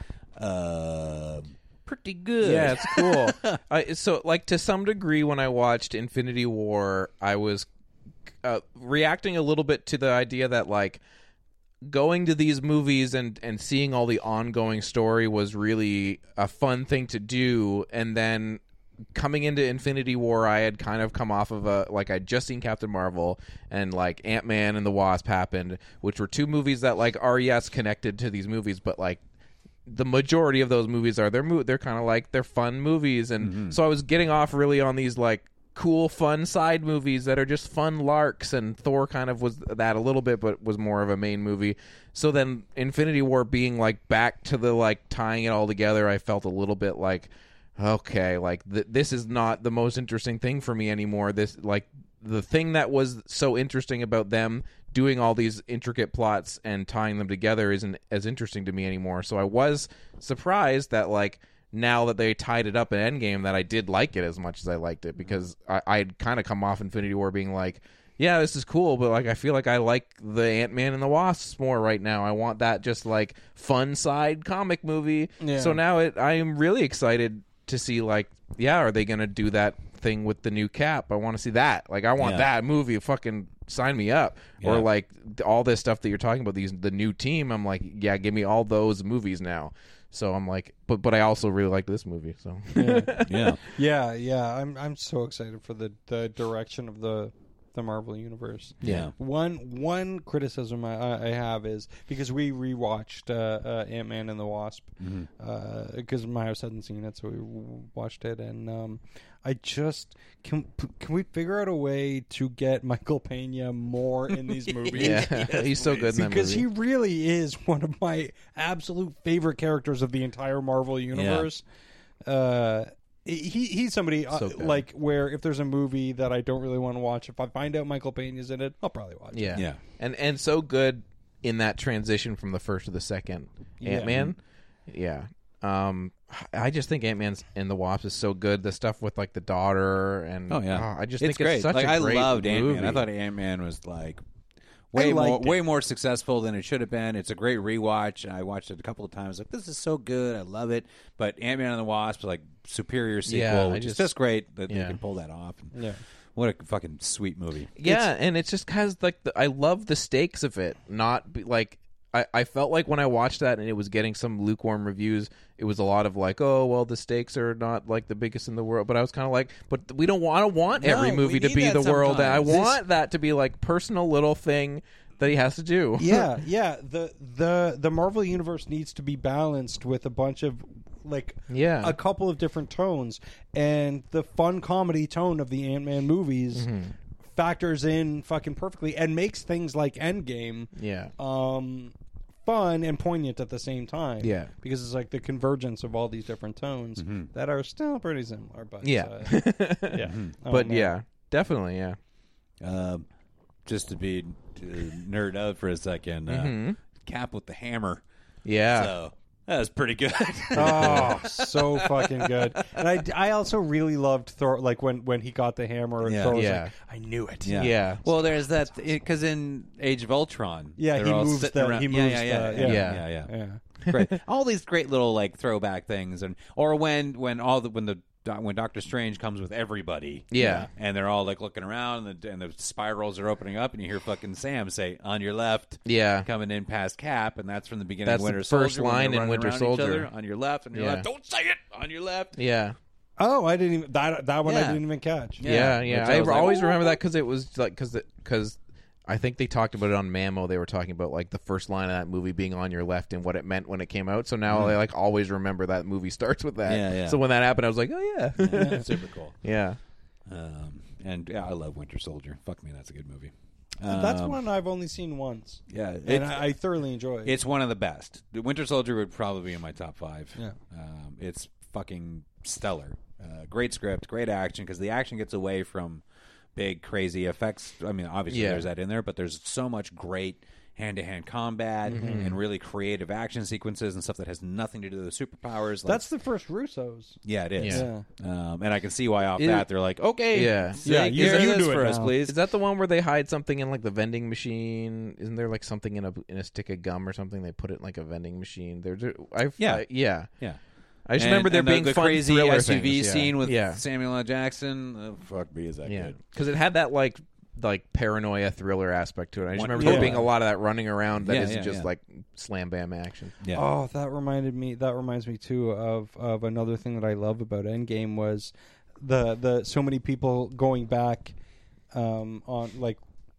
Uh, pretty good. Yeah, it's cool. I, so, like, to some degree, when I watched Infinity War, I was uh, reacting a little bit to the idea that, like, going to these movies and, and seeing all the ongoing story was really a fun thing to do. And then coming into Infinity War, I had kind of come off of a, like, I'd just seen Captain Marvel and, like, Ant-Man and the Wasp happened, which were two movies that, like, are, yes, connected to these movies, but, like, the majority of those movies are they're mo- they're kind of like they're fun movies, and Mm-hmm. so I was getting off really on these like cool fun side movies that are just fun larks, and Thor kind of was that a little bit, but was more of a main movie. So then Infinity War being like back to the like tying it all together, I felt a little bit like, okay, like th- this is not the most interesting thing for me anymore. This like the thing that was so interesting about them doing all these intricate plots and tying them together isn't as interesting to me anymore. So I was surprised that like now that they tied it up in Endgame that I did like it as much as I liked it, because I, I'd kind of come off Infinity War being like, yeah, this is cool, but like I feel like I like the Ant-Man and the Wasps more right now. I want that just like fun side comic movie. Yeah. So now it I am really excited to see like, yeah, are they going to do that thing with the new Cap? I want to see that. Like, I want Yeah. that movie. Fucking sign me up. Yeah. Or like all this stuff that you're talking about, these the new team. I'm like, yeah, give me all those movies now. So I'm like, but but I also really like this movie. So Yeah. Yeah. yeah, yeah. I'm I'm so excited for the, the direction of the the Marvel universe. Yeah. One one criticism I, I have is because we rewatched uh, uh, Ant-Man and the Wasp because my house hadn't seen it, so we w- watched it, and um, I just can can we figure out a way to get Michael Pena more in these movies? yeah, he's so good in that Because movie. he really is one of my absolute favorite characters of the entire Marvel universe. Uh, he he's somebody uh, So good. like where if there's a movie that I don't really want to watch, if I find out Michael Pena's in it, I'll probably watch it. Yeah, Yeah. and and so good in that transition from the first to the second Yeah. Ant-Man. Yeah, um, I just think Ant-Man's and the Wasp is so good. The stuff with like the daughter and Oh yeah, I just it's think great. it's such like, a great I loved Ant-Man. movie. I thought Ant-Man was like way more liked it. way more successful than it should have been. It's a great rewatch. I watched it a couple of times. Like, this is so good. I love it. But Ant-Man and the Wasp is like superior sequel, Yeah, I which is just- just great that yeah. they can pull that off. And Yeah. What a fucking sweet movie. Yeah, and it's just because like the, I love the stakes of it. Not be, like I, I felt like when I watched that and it was getting some lukewarm reviews, it was a lot of like, oh well, the stakes are not like the biggest in the world. But I was kind of like, but we don't want. I don't want No, every we movie to need be that the world. I sometimes. want that to be like personal little thing that he has to do. yeah, yeah. The the the Marvel universe needs to be balanced with a bunch of like Yeah. a couple of different tones, and the fun comedy tone of the Ant-Man movies Mm-hmm. factors in fucking perfectly and makes things like Endgame Yeah. um fun and poignant at the same time. Yeah. because it's like the convergence of all these different tones that are still pretty similar. But Yeah. uh, yeah. Oh, But man. yeah, definitely, yeah. Um, just to be to nerd out for a second, uh, Mm-hmm. Cap with the hammer. Yeah. So that was pretty good. Oh, so fucking good. And I, I also really loved Thor, like when, when he got the hammer and Yeah. Thor was Yeah. like, I knew it. Yeah. Well, there's that because in Age of Ultron, Yeah, they're he all moves sitting the- around- he yeah, moves yeah, yeah, the- yeah, yeah. yeah, yeah, yeah. Yeah. Great. All these great little like throwback things, and or when when all the when the when Doctor Strange comes with everybody, Yeah. and they're all like looking around, and the, and the spirals are opening up, and you hear fucking Sam say, "On your left." Yeah. Coming in past Cap, and that's from the beginning That's of the Winter first Soldier. when line they're in running Winter around each Soldier. other, on your left, on your Yeah. left. Don't say it. On your left. Yeah. Oh, I didn't even that that one I Yeah. didn't even catch. Yeah, Yeah, yeah. which I I, was like, always "Oh, remember what?" that because it was like because because I think they talked about it on Mammo. They were talking about like the first line of that movie being on your left and what it meant when it came out. So now I like always remember that movie starts with that. Yeah, yeah. So when that happened, I was like, oh yeah, Super cool. yeah. Um, and yeah, I love Winter Soldier. Fuck me, that's a good movie. That's Um, one I've only seen once. Yeah, And it's, I, I thoroughly enjoy it. it's one of the best. The Winter Soldier would probably be in my top five. Yeah. um, it's fucking stellar. Uh, great script, great action because the action gets away from big crazy effects. I mean, obviously Yeah. there's that in there, but there's so much great hand-to-hand combat Mm-hmm. and really creative action sequences and stuff that has nothing to do with superpowers. Like, That's the first Russos. yeah, it is. Yeah. Um, and I can see why off It- that they're like, okay, Yeah. take Yeah, you- care of you this do it for us, now. please. Is that the one where they hide something in like the vending machine? Isn't there like something in a in a stick of gum or something? They put it in like a vending machine. There's I Yeah. I, yeah. Yeah. I just And- remember there and the, being the fun crazy thriller S U V things, yeah. scene with yeah. Samuel L. Jackson. Oh, fuck me, is that Yeah, good? because it had that like like paranoia thriller aspect to it. I just One- remember yeah. there being a lot of that running around that Yeah, not yeah, just yeah. like slam bam action. Yeah. Oh, that reminded me. That reminds me too of of another thing that I love about Endgame was the the so many people going back um, on like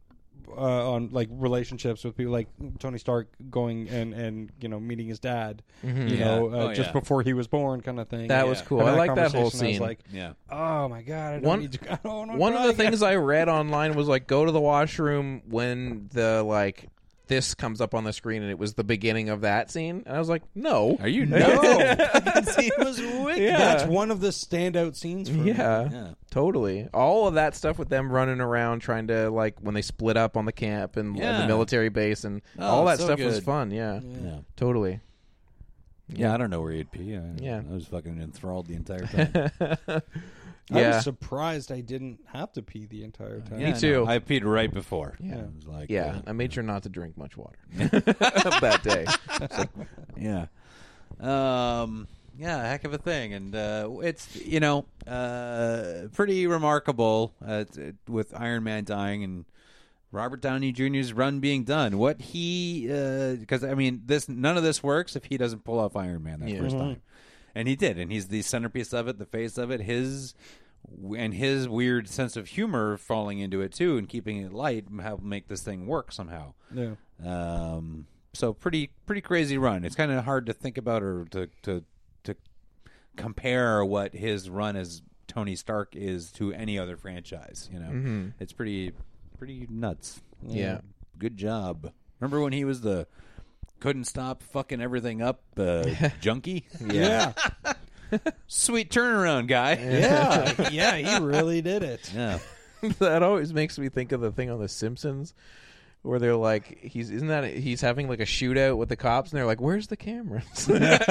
uh, on like relationships with people like Tony Stark going and and you know meeting his dad, you Yeah. know, uh, Oh, just yeah. before he was born, kind of thing. That Yeah. was cool. And I like that whole conversation, I was scene. like, Yeah. oh my god, I don't One- need to. I don't wanna One of cry the again. things I read online was like go to the washroom when the like this comes up on the screen and it was the beginning of that scene and I was like no Are you No. that scene was wicked. Yeah. That's one of the standout scenes for me. yeah, Yeah. totally all of that stuff with them running around trying to like when they split up on the camp and, and Yeah. the military base and Oh, all that so stuff was good. fun yeah, Yeah. totally Yeah, I don't know where he'd pee. I, Yeah. I was fucking enthralled the entire time. I yeah was surprised I didn't have to pee the entire time. Yeah, too. no, I peed right before. Yeah. I was like, yeah uh, I made sure not to drink much water that day. yeah. Um, Yeah, a heck of a thing, and uh, it's you know uh, pretty remarkable uh, t- with Iron Man dying and Robert Downey Junior's run being done. What he because uh, I mean this none of this works if he doesn't pull off Iron Man that Yeah. first Mm-hmm. time, and he did, and he's the centerpiece of it, the face of it, his and his weird sense of humor falling into it too, and keeping it light help make this thing work somehow. Yeah. Um, so pretty pretty crazy run. It's kind of hard to think about or to to to compare what his run as Tony Stark is to any other franchise. You know, Mm-hmm. it's pretty pretty nuts. Yeah. Good job. Remember when he was the couldn't stop fucking everything up uh, junkie? Yeah. Sweet turnaround guy. Yeah. Yeah. He really did it. Yeah. That always makes me think of the thing on The Simpsons where they're like, he's isn't that he's having like a shootout with the cops, and they're like, "Where's the cameras?"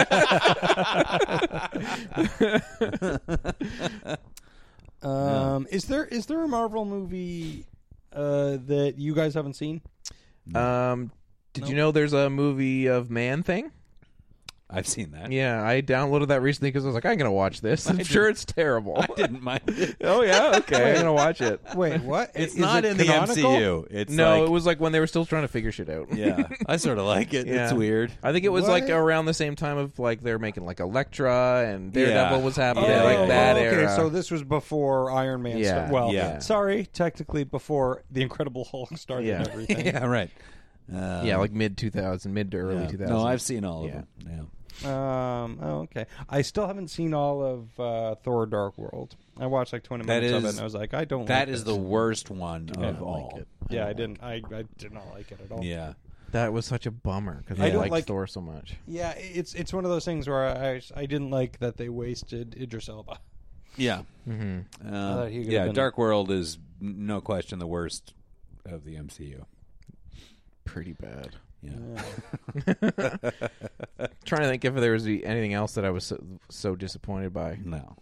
Um, is there is there a Marvel movie uh, that you guys haven't seen? um, did you know there's a movie of Man Thing? I've seen that. Yeah, I downloaded that recently because I was like, I'm gonna watch this. I'm sure it's terrible. I didn't mind it. Oh yeah, okay, I'm gonna watch it. Wait, what? It's Is not it in the canonical? M C U. It's No, like, it was like when they were still trying to figure shit out. yeah, I sort of like it. Yeah. It's weird. I think it was What? like around the same time of like they're making like Elektra and Daredevil Yeah. was happening, Yeah, like yeah, that okay, era. so this was before Iron Man Yeah, started. Well, yeah. sorry, technically before the Incredible Hulk started Yeah. and everything. Yeah, right. Um, yeah, like mid two thousand, mid to early yeah. two thousand. No, I've seen all of Yeah. them. Yeah. Um, oh, okay. I still haven't seen all of uh, Thor: Dark World. I watched like twenty That minutes of it, is- and I was like, I don't. That like is this. the worst one I of don't all. like it. Yeah, I didn't. I, I did not like it at all. Yeah. That was such a bummer because I I, don't liked like- Thor so much. Yeah, it's it's one of those things where I I didn't like that they wasted Idris Elba. Yeah. Mm-hmm. Uh, thought he could've yeah, been- Dark World is n- no question the worst of the M C U. Pretty bad. Yeah. Trying to think if there was anything else that I was so, so disappointed by. No.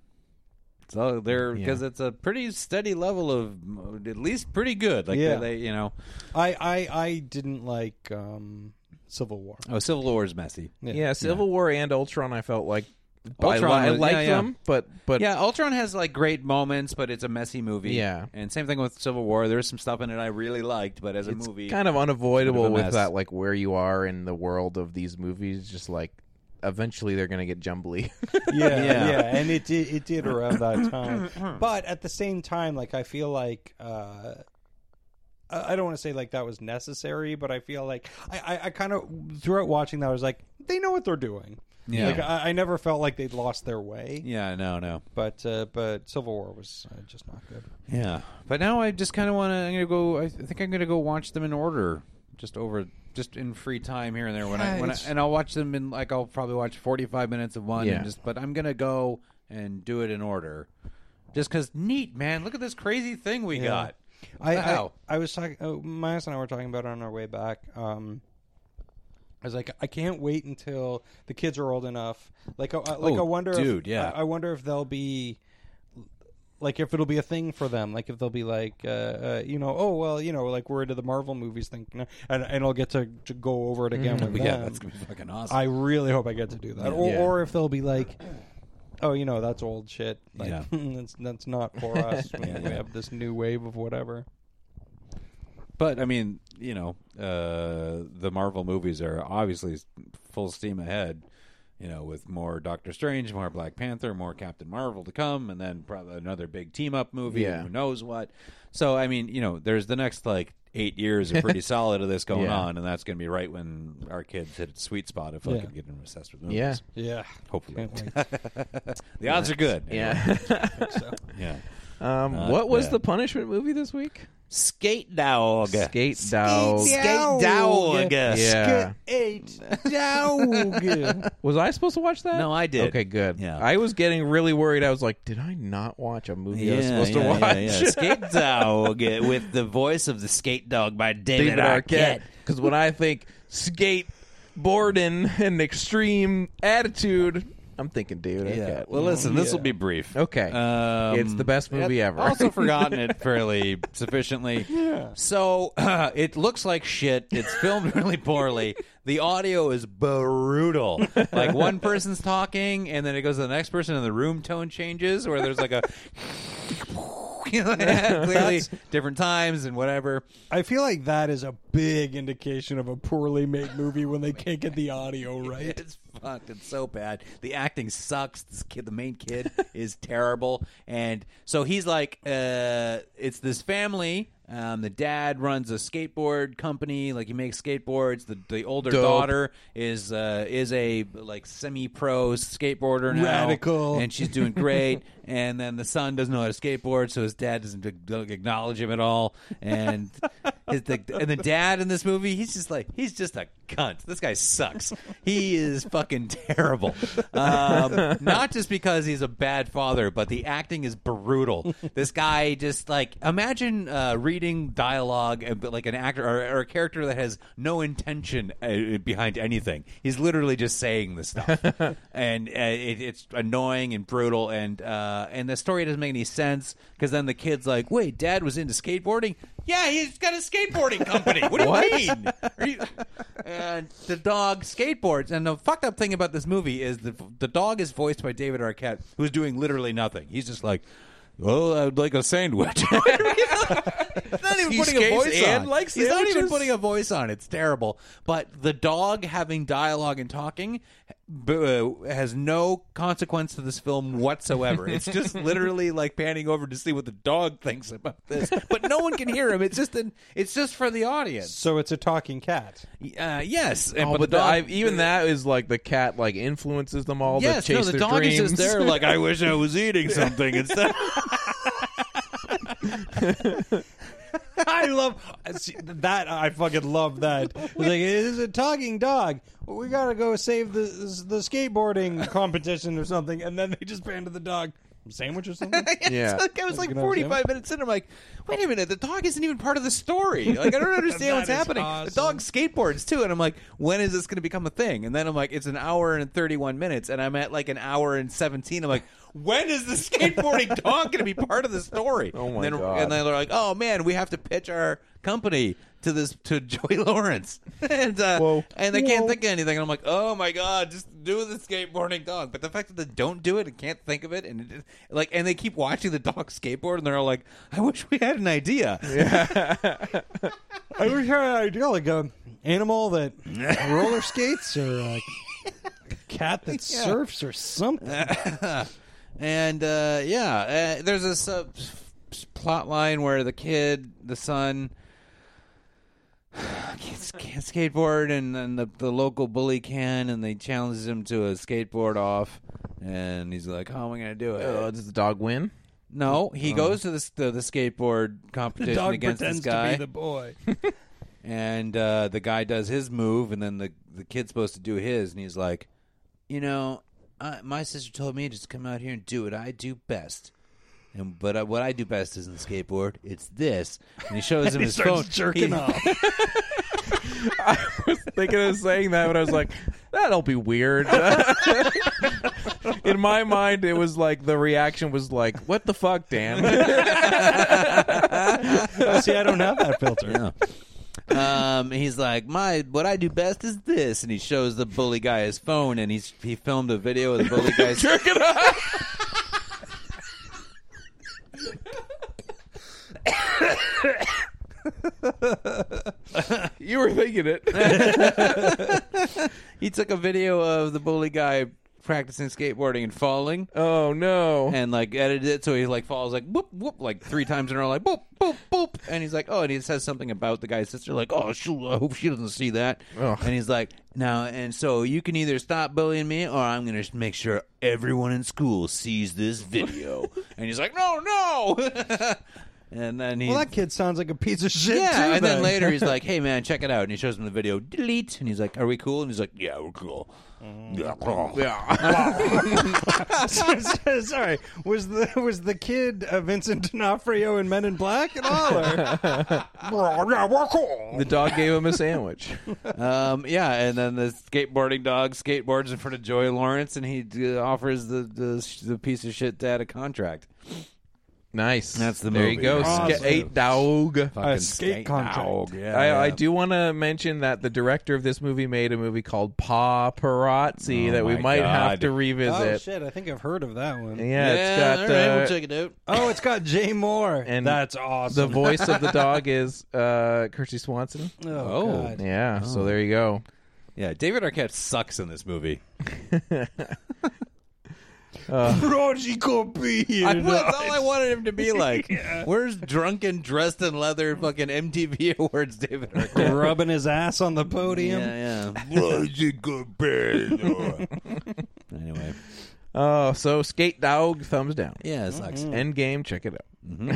So they're Yeah. because it's a pretty steady level of uh, at least pretty good. Like Yeah. they, they, you know, I I, I didn't like um, Civil War. oh, Civil War is messy. Yeah, Civil War and Ultron, I felt like Ultron I, li- I was- liked yeah, yeah. them, but but Yeah, Ultron has like great moments, but it's a messy movie. Yeah. and same thing with Civil War. There's some stuff in it I really liked, but as a it's movie, kind of unavoidable Sort of a with mess. that, like where you are in the world of these movies. Just like eventually they're gonna get jumbly. Yeah, Yeah. yeah, and it did it did around that time. But at the same time, like I feel like uh, I I don't want to say like that was necessary, but I feel like I, I, I kind of throughout watching that I was like they know what they're doing. Yeah. Like I, I never felt like they'd lost their way. yeah, no, no. But uh, but Civil War was uh, just not good. Yeah, but now I just kind of want to. I'm gonna go. I think I'm gonna go watch them in order, just over, just in free time here and there. When I, Yeah, when I it's- and I'll watch them in like I'll probably watch forty-five minutes of one. Yeah. And just, but I'm gonna go and do it in order, just because neat, man. Look at this crazy thing we Yeah. got. I, I Wow. I was talking. Oh, Miles and I were talking about it on our way back. Um, I was like, I can't wait until the kids are old enough. Like, uh, like Oh, I wonder, dude, if, yeah. I, I wonder if they'll be, like, if it'll be a thing for them. Like, if they'll be like, uh, uh, you know, oh well, you know, like we're into the Marvel movies thing, and and I'll get to, to go over it again with yeah, them. that's gonna be fucking awesome. I really hope I get to do that, or Yeah. or if they'll be like. Oh, you know, that's old shit. Like, Yeah. that's that's not for us. We, we have this new wave of whatever. But I mean, you know, uh, the Marvel movies are obviously full steam ahead. You know, with more Doctor Strange, more Black Panther, more Captain Marvel to come, and then probably another big team up movie. Yeah. And who knows what? So I mean, you know, there's the next like eight years are pretty solid of this going Yeah. on, and that's going to be right when our kids hit a sweet spot if I Yeah. can get them obsessed with movies. Yeah. Yeah, Hopefully, Can't wait. the odds are good. Yeah. So. yeah. um, Not what was bad. the punishment movie this week? Skate Dog. Skate Dog. Skate Dog. Yeah. Eight dog. Was I supposed to watch that? No, I did. Okay, good. Yeah. I was getting really worried. I was like, did I not watch a movie I was supposed yeah, to watch? yeah, yeah. Skate Dog with the voice of the Skate Dog by David, David Arquette. Arquette. Because when I think skate boarding and extreme attitude, I'm thinking David Yeah. Arquette. Well, listen, this will Yeah. be brief. Okay. Um, It's the best movie I've ever. Also forgotten it fairly sufficiently. Yeah. So uh, it looks like shit. It's filmed really poorly. the audio is brutal. Like one person's talking, and then it goes to the next person, and the room tone changes, or there's like a clearly different times and whatever. I feel like that is a big indication of a poorly made movie when they can't get the audio right. It's fucked. It's so bad. The acting sucks. This kid, the main kid, is terrible. And so he's like, uh, it's this family. Um, the dad runs a skateboard company, like he makes skateboards. The the older Dope. daughter is uh, is a like semi-pro skateboarder now, Radical. and she's doing great. And then the son doesn't know how to skateboard, so his dad doesn't acknowledge him at all. And his the, and the dad in this movie, he's just like he's just a cunt. This guy sucks. He is fucking terrible. Um, not just because he's a bad father, but the acting is brutal. This guy just like imagine uh, reading dialogue like an actor or, or a character that has no intention uh, behind anything. He's literally just saying this stuff, and uh, it, it's annoying and brutal. And uh, and the story doesn't make any sense because then the kid's like, "Wait, Dad was into skateboarding? Yeah, he's got a skateboarding company. What do you mean?" Are you... And the dog skateboards. And the fucked up thing about this movie is the the dog is voiced by David Arquette, who's doing literally nothing. He's just like, "Well, I'd like a sandwich." He's not even He putting a skates voice and on. likes He's not even sandwiches? putting a voice on. It's terrible. But the dog having dialogue and talking b- uh, has no consequence to this film whatsoever. It's just literally like panning over to see what the dog thinks about this, but no one can hear him. It's just an, it's just for the audience. So it's a talking cat. Uh, yes, and, Oh, but, but the the, dog, I, even that is like the cat like influences them all yes, to chase no, the their dog dreams. is just there. Like, I wish I was eating something instead. I love see, that. I fucking love that. It's like, it is a talking dog. Well, we gotta go save the the skateboarding competition or something, and then they just pan to the dog. Sandwich or something? Yeah. It's like, I was like You know, forty-five minutes in. I'm like, wait a minute, the dog isn't even part of the story. Like, I don't understand what's That is happening. awesome. The dog skateboards too, and I'm like, when is this going to become a thing? And then I'm like, it's an hour and thirty-one minutes, and I'm at like an hour and seventeen. I'm like, when is the skateboarding dog going to be part of the story? Oh, my and then, God. And then they're like, oh man, we have to pitch our company to this to Joey Lawrence, and uh, Whoa. and they can't Whoa. think of anything. And I'm like, oh my god, just do the skateboarding dog. But the fact that they don't do it and can't think of it, and it, like, and they keep watching the dog skateboard, and they're all like, I wish we had an idea. I wish I had an idea, like a animal that roller skates or a cat that Yeah. surfs or something. And uh, yeah, uh, there's this uh, plot line where the kid, the son, can't, can't skateboard, and then the, the local bully can, and they challenges him to a skateboard off, and he's like, "How am I going to do it?" Uh, does the dog win? No, he goes to the, the the skateboard The competition dog against pretends this guy, to be the boy. and uh, the guy does his move, and then the the kid's supposed to do his, and he's like, "You know, I, my sister told me to just come out here and do what I do best." And but uh, what I do best isn't skateboard; it's this. And he shows him He his starts phone. jerking He- off. I was thinking of saying that, but I was like, that'll be weird. In my mind, it was like the reaction was like, "What the fuck, Dan?" Oh, see, I don't have that filter. Yeah. Um, he's like, my what I do best is this, and he shows the bully guy his phone, and he's he filmed a video of the bully guy's Jerking off. You were thinking it. He took a video of the bully guy practicing skateboarding and falling, Oh no! and like edited it so he like falls like whoop whoop like three times in a row, like boop boop boop, and he's like, oh, and he says something about the guy's sister, like, oh, shoot, I hope she doesn't see that. Ugh. And he's like, now, and so you can either stop bullying me, or I'm gonna make sure everyone in school sees this video. And he's like, no, no. And then he, Well, that kid sounds like a piece of shit, yeah, too, and then then. later he's like, hey man, check it out, and he shows him the video. Delete, and he's like, are we cool? And he's like, yeah, we're cool. Yeah, cool. Yeah. Sorry, was the was the kid uh, Vincent D'Onofrio in Men in Black at all? Or? Yeah, we're cool. The dog gave him a sandwich. Um, yeah, and then the skateboarding dog skateboards in front of Joey Lawrence, and he uh, offers the, the the piece of shit dad a contract. Nice. That's the there movie. you go. Awesome. Skate dog. Fucking skate contract. dog. Yeah, I, yeah. I do want to mention that the director of this movie made a movie called Paparazzi Oh that we my might have God. to Oh revisit. shit! I think I've heard of that one. Yeah, it's got all right, uh, we'll check it out. Oh, it's got Jay Moore, And that's the awesome. voice of the dog is uh, Kirstie Swanson. Oh, Oh. God. Yeah, so there you go. Yeah, David Arquette sucks in this movie. Rosie could be here. I, that's all I wanted him to be like. Where's drunken, dressed in leather, fucking M T V Awards, David Arquette? rubbing his ass on the podium. Yeah, yeah. Rosie could be. Anyway, Oh, so Skate Dog, thumbs down. yeah, it sucks. Endgame, check it out.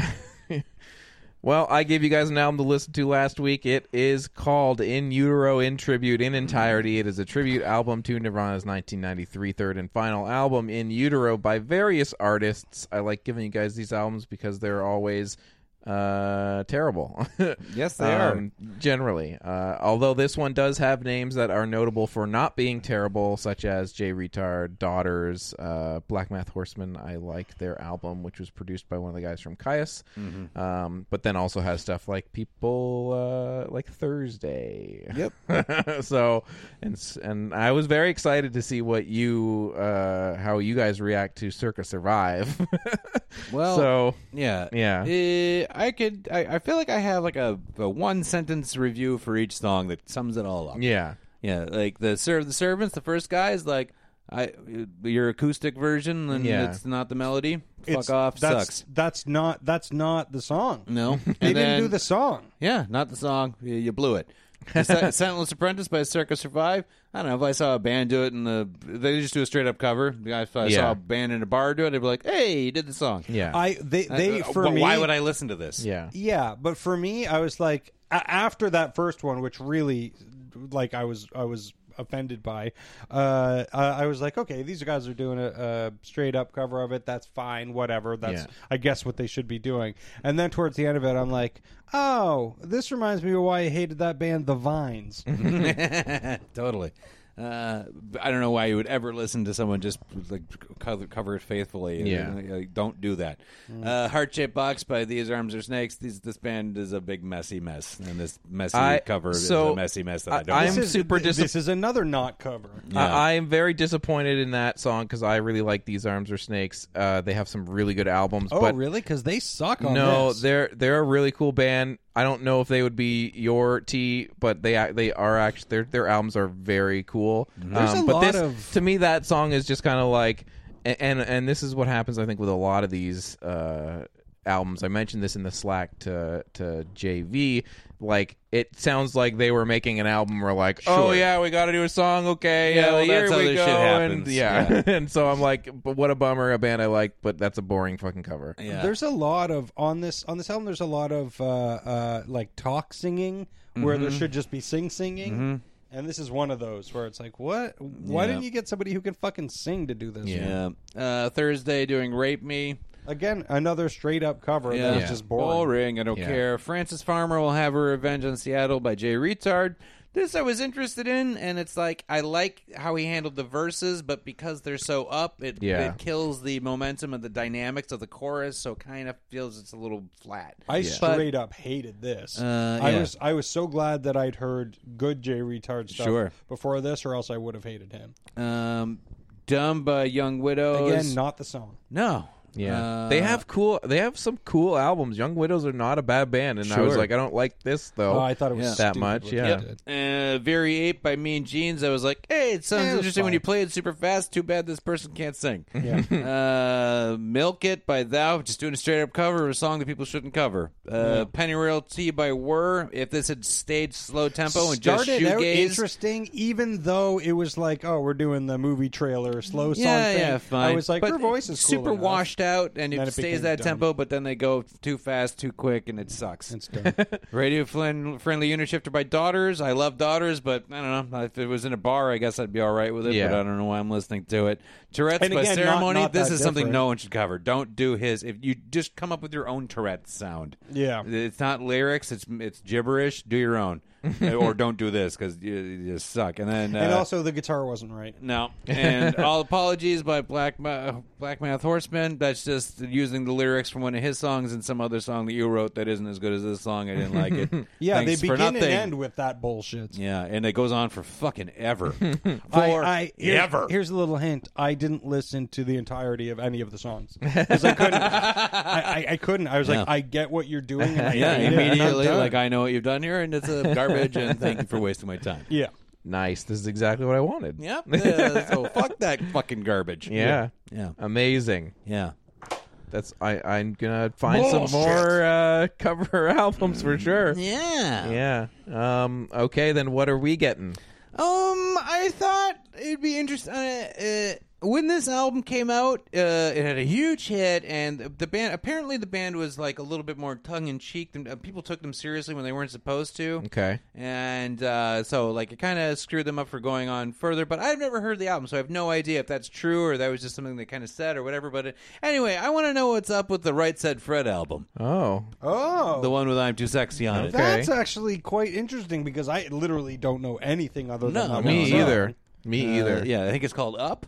Well, I gave you guys an album to listen to last week. It is called In Utero in Tribute in entirety. It is a tribute album to Nirvana's nineteen ninety-three third and final album, In Utero, by various artists. I like giving you guys these albums because they're always uh, terrible. Yes, they um, generally. Uh, although this one does have names that are notable for not being terrible, such as Jay Retard, Daughters, uh, Black Math Horseman. I like their album, which was produced by one of the guys from Caius. Mm-hmm. Um, but then also has stuff like people uh, like Thursday. Yep. So, and s- and I was very excited to see what you, uh, how you guys react to Circa Survive. Well, so yeah, yeah. Uh, I could. I, I feel like I have like a, a one sentence review for each song that sums it all up. yeah. Yeah, like the serve the servants. The first guy is like, I your acoustic version, and Yeah. it's not the melody. It's- Fuck off, that's, sucks. That's not. That's not the song. No, They And didn't then- do the song. Yeah, not the song. You, you blew it. The Se- Sentinel's Apprentice by Circa Survive. I don't know if I saw a band do it in the. They just do a straight up cover. If I Yeah. saw a band in a bar do it, I'd be like, "Hey, you did the song." Yeah. I they they Uh, for but me. why would I listen to this? yeah. Yeah, but for me, I was like, a- after that first one, which really, like, I was, I was offended by. Uh, I I was like, okay, these guys are doing a, a straight up cover of it. That's fine, whatever. That's, Yeah. I guess, what they should be doing. And then towards the end of it, I'm like, oh, this reminds me of why I hated that band, The Vines. Totally. Uh, I don't know why you would ever listen to someone just like cover, cover it faithfully. Yeah. Uh, don't do that. Uh, Heart Shaped Box by These Arms Are Snakes. These, this band is a big messy mess, and this messy I- cover so, is a messy mess that I, I- don't. I'm want. This is- super This disap- is another not cover. Yeah. I, I am very disappointed in that song because I really like These Arms Are Snakes. Uh, they have some really good albums. Oh, but really? Because they suck on no, this. they're they're a really cool band. I don't know if they would be your tea, but they ac- they are actually their their albums are very cool. There's Um, a but lot this, of- to me, that song is just kind of like, and, and and this is what happens, I think, with a lot of these uh, albums. I mentioned this in the Slack to to J V. Like, it sounds like they were making an album. Where like, oh Sure. yeah, we got to do a song. Okay, Yeah, yeah, well, here that's how we this go. shit And happens. yeah, Yeah. and so I'm like, but what a bummer, a band I like, but that's a boring fucking cover. Yeah. There's a lot of on this on this album. There's a lot of uh, uh, like talk singing where Mm-hmm. there should just be sing singing, and this is one of those where it's like, what? Why Yeah. didn't you get somebody who can fucking sing to do this? Yeah. Yeah. Uh, Thursday doing Rape Me. Again, another straight up cover Yeah. that is just boring. Boring. I don't Yeah. care. Frances Farmer Will Have Her Revenge on Seattle by Jay Retard. This I was interested in, and it's like I like how he handled the verses, but because they're so up, it, Yeah. it kills the momentum and the dynamics of the chorus, so it kind of feels it's a little flat. I But- straight up hated this. Uh, I yeah. was I was so glad that I'd heard good Jay Retard stuff Sure. before this, or else I would have hated him. Um, Dumb by Young Widows. Again, not the song. no. Yeah, Uh, they have cool. They have some cool albums. Young Widows are not a bad band, and I was Sure. like, I don't like this though. Oh, I thought it was yeah. that stupid much, what yeah. they did. Uh, Very Ape by Mean Jeans. I was like, hey, it sounds Eh, it was interesting when fine. you play it super fast. Too bad this person can't sing. Yeah. uh, Milk It by Thou, just doing a straight up cover of a song that people shouldn't cover. Uh, Pennyroyal Tea by Whir. If this had stayed slow tempo and just Started out shoegaze. interesting, even though it was like, oh, we're doing the movie trailer slow song Yeah, thing. yeah, fine. I was like, but her voice is cool super enough. washed out, and Then it it stays became that dumb. tempo, but then they go too fast, too quick, and it sucks. It's done. Radio Flynn, Friendly Unit Shifter by Daughters. I love Daughters, but I don't know. If it was in a bar, I guess I'd be all right with it, Yeah. but I don't know why I'm listening to it. Tourette's And by again, not- Ceremony. not this that is something different. no one should cover. Don't do his. If you just come up with your own Tourette's sound. Yeah. It's not lyrics. It's it's gibberish. Do your own. or don't do this because you, you just suck. And then, uh, and also the guitar wasn't right. no. And all apologies by Black Ma- Black Math Horseman. That's just using the lyrics from one of his songs and some other song that you wrote that isn't as good as this song. I didn't like it. Yeah, Thanks they for begin and nothing. end with that bullshit. Yeah, and it goes on for fucking ever. I, For I, here- ever. Here's a little hint. I didn't listen to the entirety of any of the songs because I couldn't. I, I, I couldn't. I was Yeah. like, I get what you're doing. And I Yeah, hate it, and I'm immediately, done. like, I know what you've done here, and it's a garbage, and thank you for wasting my time. yeah. Nice. This is exactly what I wanted. Yep. Uh, so fuck that fucking garbage. Yeah. Yeah. Amazing. Yeah. That's I. I'm gonna find some more uh, cover albums for sure. Yeah. Yeah. Um. Okay. Then what are we getting? Um, I thought it'd be interesting. Uh, uh, when this album came out, uh, it had a huge hit, and the band apparently the band was like a little bit more tongue in cheek. Uh, people took them seriously when they weren't supposed to. Okay. And uh, so, like, it kind of screwed them up for going on further. But I've never heard the album, so I have no idea if that's true or that was just something they kind of said or whatever. But it, anyway, I want to know what's up with the Right Said Fred album, Oh. Oh. the one with I'm Too Sexy on it. Okay. That's actually quite interesting because I literally don't know anything other than No, that Me one song. either. Me Uh, either. yeah, I think it's called Up.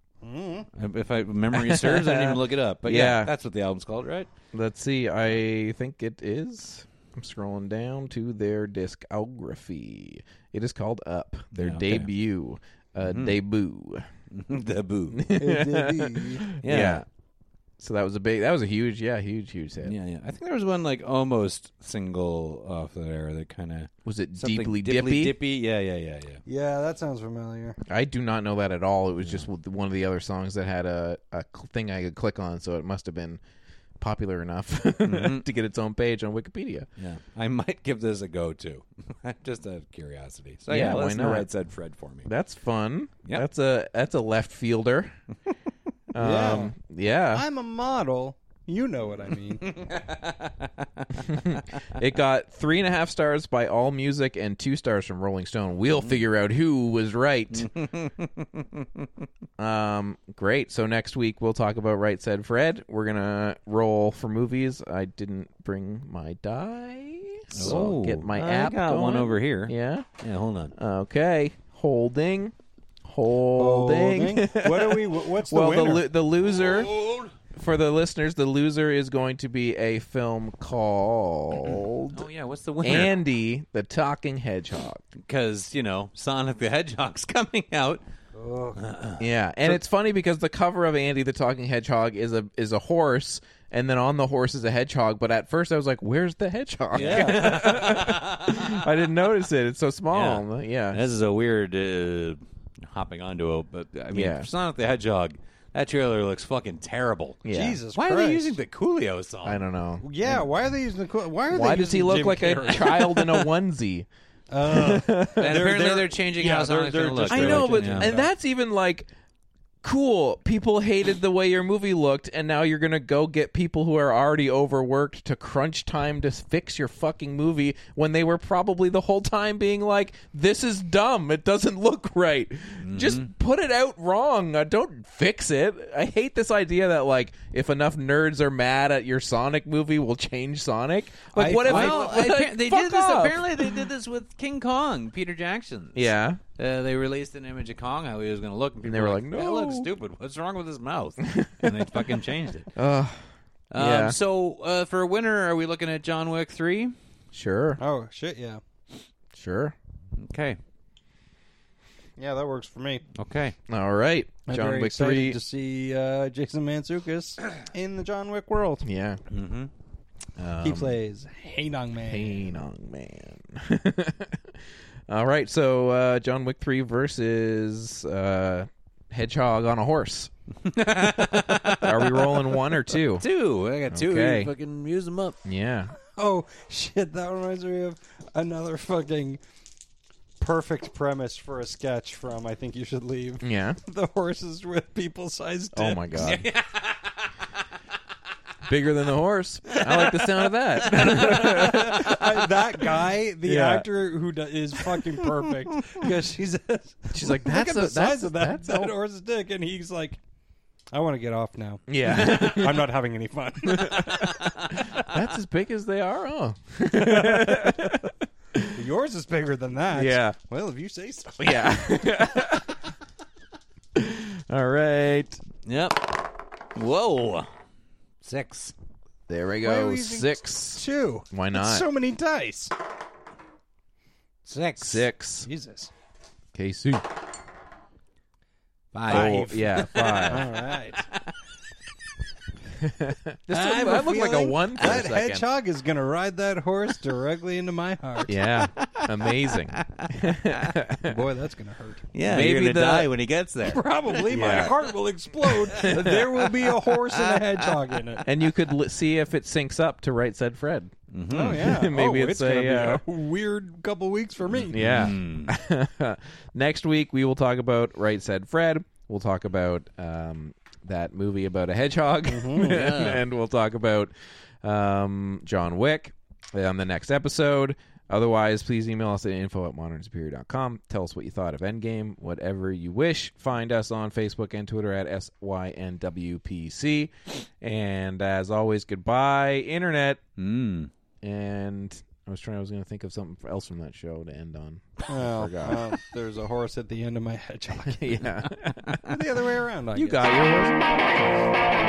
Mm. If I memory serves, I didn't even look it up. But yeah. Yeah. that's what the album's called, right? Let's see. I think it is. I'm scrolling down to their discography. It is called Up. Their Yeah, okay. debut. Uh, Debut. Debut. yeah. Yeah. So that was a big. That was a huge. Yeah, huge, huge hit. Yeah, yeah. I think there was one like almost single off there that kind of Was it something Deeply dipply Dippy? dippy? Yeah, yeah, yeah, yeah. Yeah, that sounds familiar. I do not know that at all. It was just one of the other songs that had a, a cl- thing I could click on, so it must have been popular enough Mm-hmm. to get its own page on Wikipedia. Yeah, I might give this a go too, just out of curiosity. So Yeah, yeah, why listen to not? Right Said Fred for me. That's fun. Yep. That's a that's a left fielder. um, yeah. I'm a model. You know what I mean. It got three and a half stars by AllMusic and two stars from Rolling Stone. We'll figure out who was right. um, great. So next week we'll talk about Right Said Fred. We're gonna roll for movies. I didn't bring my die, so I'll get my I app. got going. one over here. Yeah. Yeah, hold on. Okay. Holding. Holding. Holding. What are we? What's the well, the winner? lo- the loser. For the listeners, the loser is going to be a film called Oh yeah, what's the winner? Andy the Talking Hedgehog. Because you know Sonic the Hedgehog's coming out. Yeah, and it's funny because the cover of Andy the Talking Hedgehog is a is a horse, and then on the horse is a hedgehog. But at first I was like, "Where's the hedgehog?" Yeah, I didn't notice it. It's so small. Yeah, this is a weird uh, hopping onto it, but I mean, Yeah. for Sonic the Hedgehog, that trailer looks fucking terrible. yeah. Jesus Why Christ. are they using the Coolio song? I don't know. Yeah, why are they using the? co- Why are Why they does he using look Jim like Carrey? a child in a onesie? Uh, And apparently they're- they're, changing yeah, how they're- Sonic's they're going to look. just- I They're know, like- but yeah. and that's even like cool. People hated the way your movie looked, and now you're gonna go get people who are already overworked to crunch time to fix your fucking movie when they were probably the whole time being like, "This is dumb. It doesn't look right. Mm-hmm. Just put it out wrong. Uh, don't fix it." I hate this idea that like if enough nerds are mad at your Sonic movie, we'll change Sonic. Like, I- what if Well, like, appa- they fuck did this. off. Apparently, they did this with King Kong, Peter Jackson's. Yeah. Uh, they released an image of Kong, how he was going to look, and, people they were were like, "That "No." looks stupid. What's wrong with his mouth?" And they fucking changed it. Ugh. Um, Yeah. So, uh, for a winner, are we looking at John Wick three? Sure. oh shit! Yeah, Sure. Okay. yeah, that works for me. Okay. All right. I'm John very Wick excited three. to see uh, Jason Mantzoukas in the John Wick world. Yeah. Mm-hmm. he plays Hainong Man. Hainong Man. All right, so uh, John Wick three versus uh, Hedgehog on a horse. Are we rolling one or two? Two. I got two. Okay. You fucking use them up. Yeah. Oh shit! That reminds me of another fucking perfect premise for a sketch from I Think You Should Leave. Yeah. The horses with people-sized dicks. Oh my god. Bigger than the horse. I like the sound of that. I- that guy, the Yeah. actor who do, is fucking perfect because she's She's like, look that's at a, the that's size of that, that's that a- horse's dick, and he's like, I want to get off now. Yeah. I'm not having any fun. That's as big as they are. Oh. yours is bigger than that. Yeah. Well, if you say so. Yeah. All right. Yep. Whoa. Six. There we Why are go. we using Six. Two. Why That's not? so many dice. Six. Six. Jesus. Casey. Five. Oh, yeah, five. All right. This I have I a look like a feeling one for a That second. hedgehog is going to ride that horse directly into my heart. Yeah. Amazing. Boy, that's going to hurt. Yeah, Maybe you're gonna the- die when he gets there. Probably. My Yeah. heart will explode. There will be a horse and a hedgehog in it. And you could li- see if it syncs up to Right Said Fred. Oh, yeah. Maybe oh, it's going to a, uh, be a weird couple weeks for me. Yeah. Mm. Next week, we will talk about Right Said Fred. We'll talk about um, that movie about a hedgehog. and, and we'll talk about um, John Wick on the next episode. Otherwise, please email us at info at modern superior dot com. Tell us what you thought of Endgame, whatever you wish. Find us on Facebook and Twitter at S Y N W P C. And as always, goodbye, Internet. Mm. And I was trying, I was going to think of something else from that show to end on. Well, Forgot. well, there's a horse at the end of my hedgehog. Yeah. The other way around, I You guess. got yours.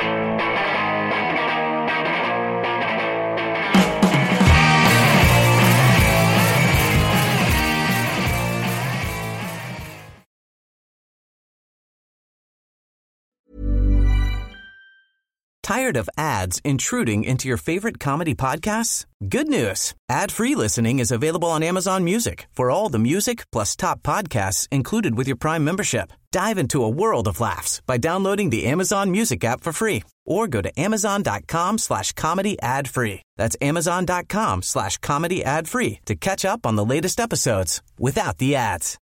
Tired of ads intruding into your favorite comedy podcasts? Good news. Ad-free listening is available on Amazon Music for all the music plus top podcasts included with your Prime membership. Dive into a world of laughs by downloading the Amazon Music app for free or go to amazon.com slash comedy ad free. That's amazon.com slash comedy ad free to catch up on the latest episodes without the ads.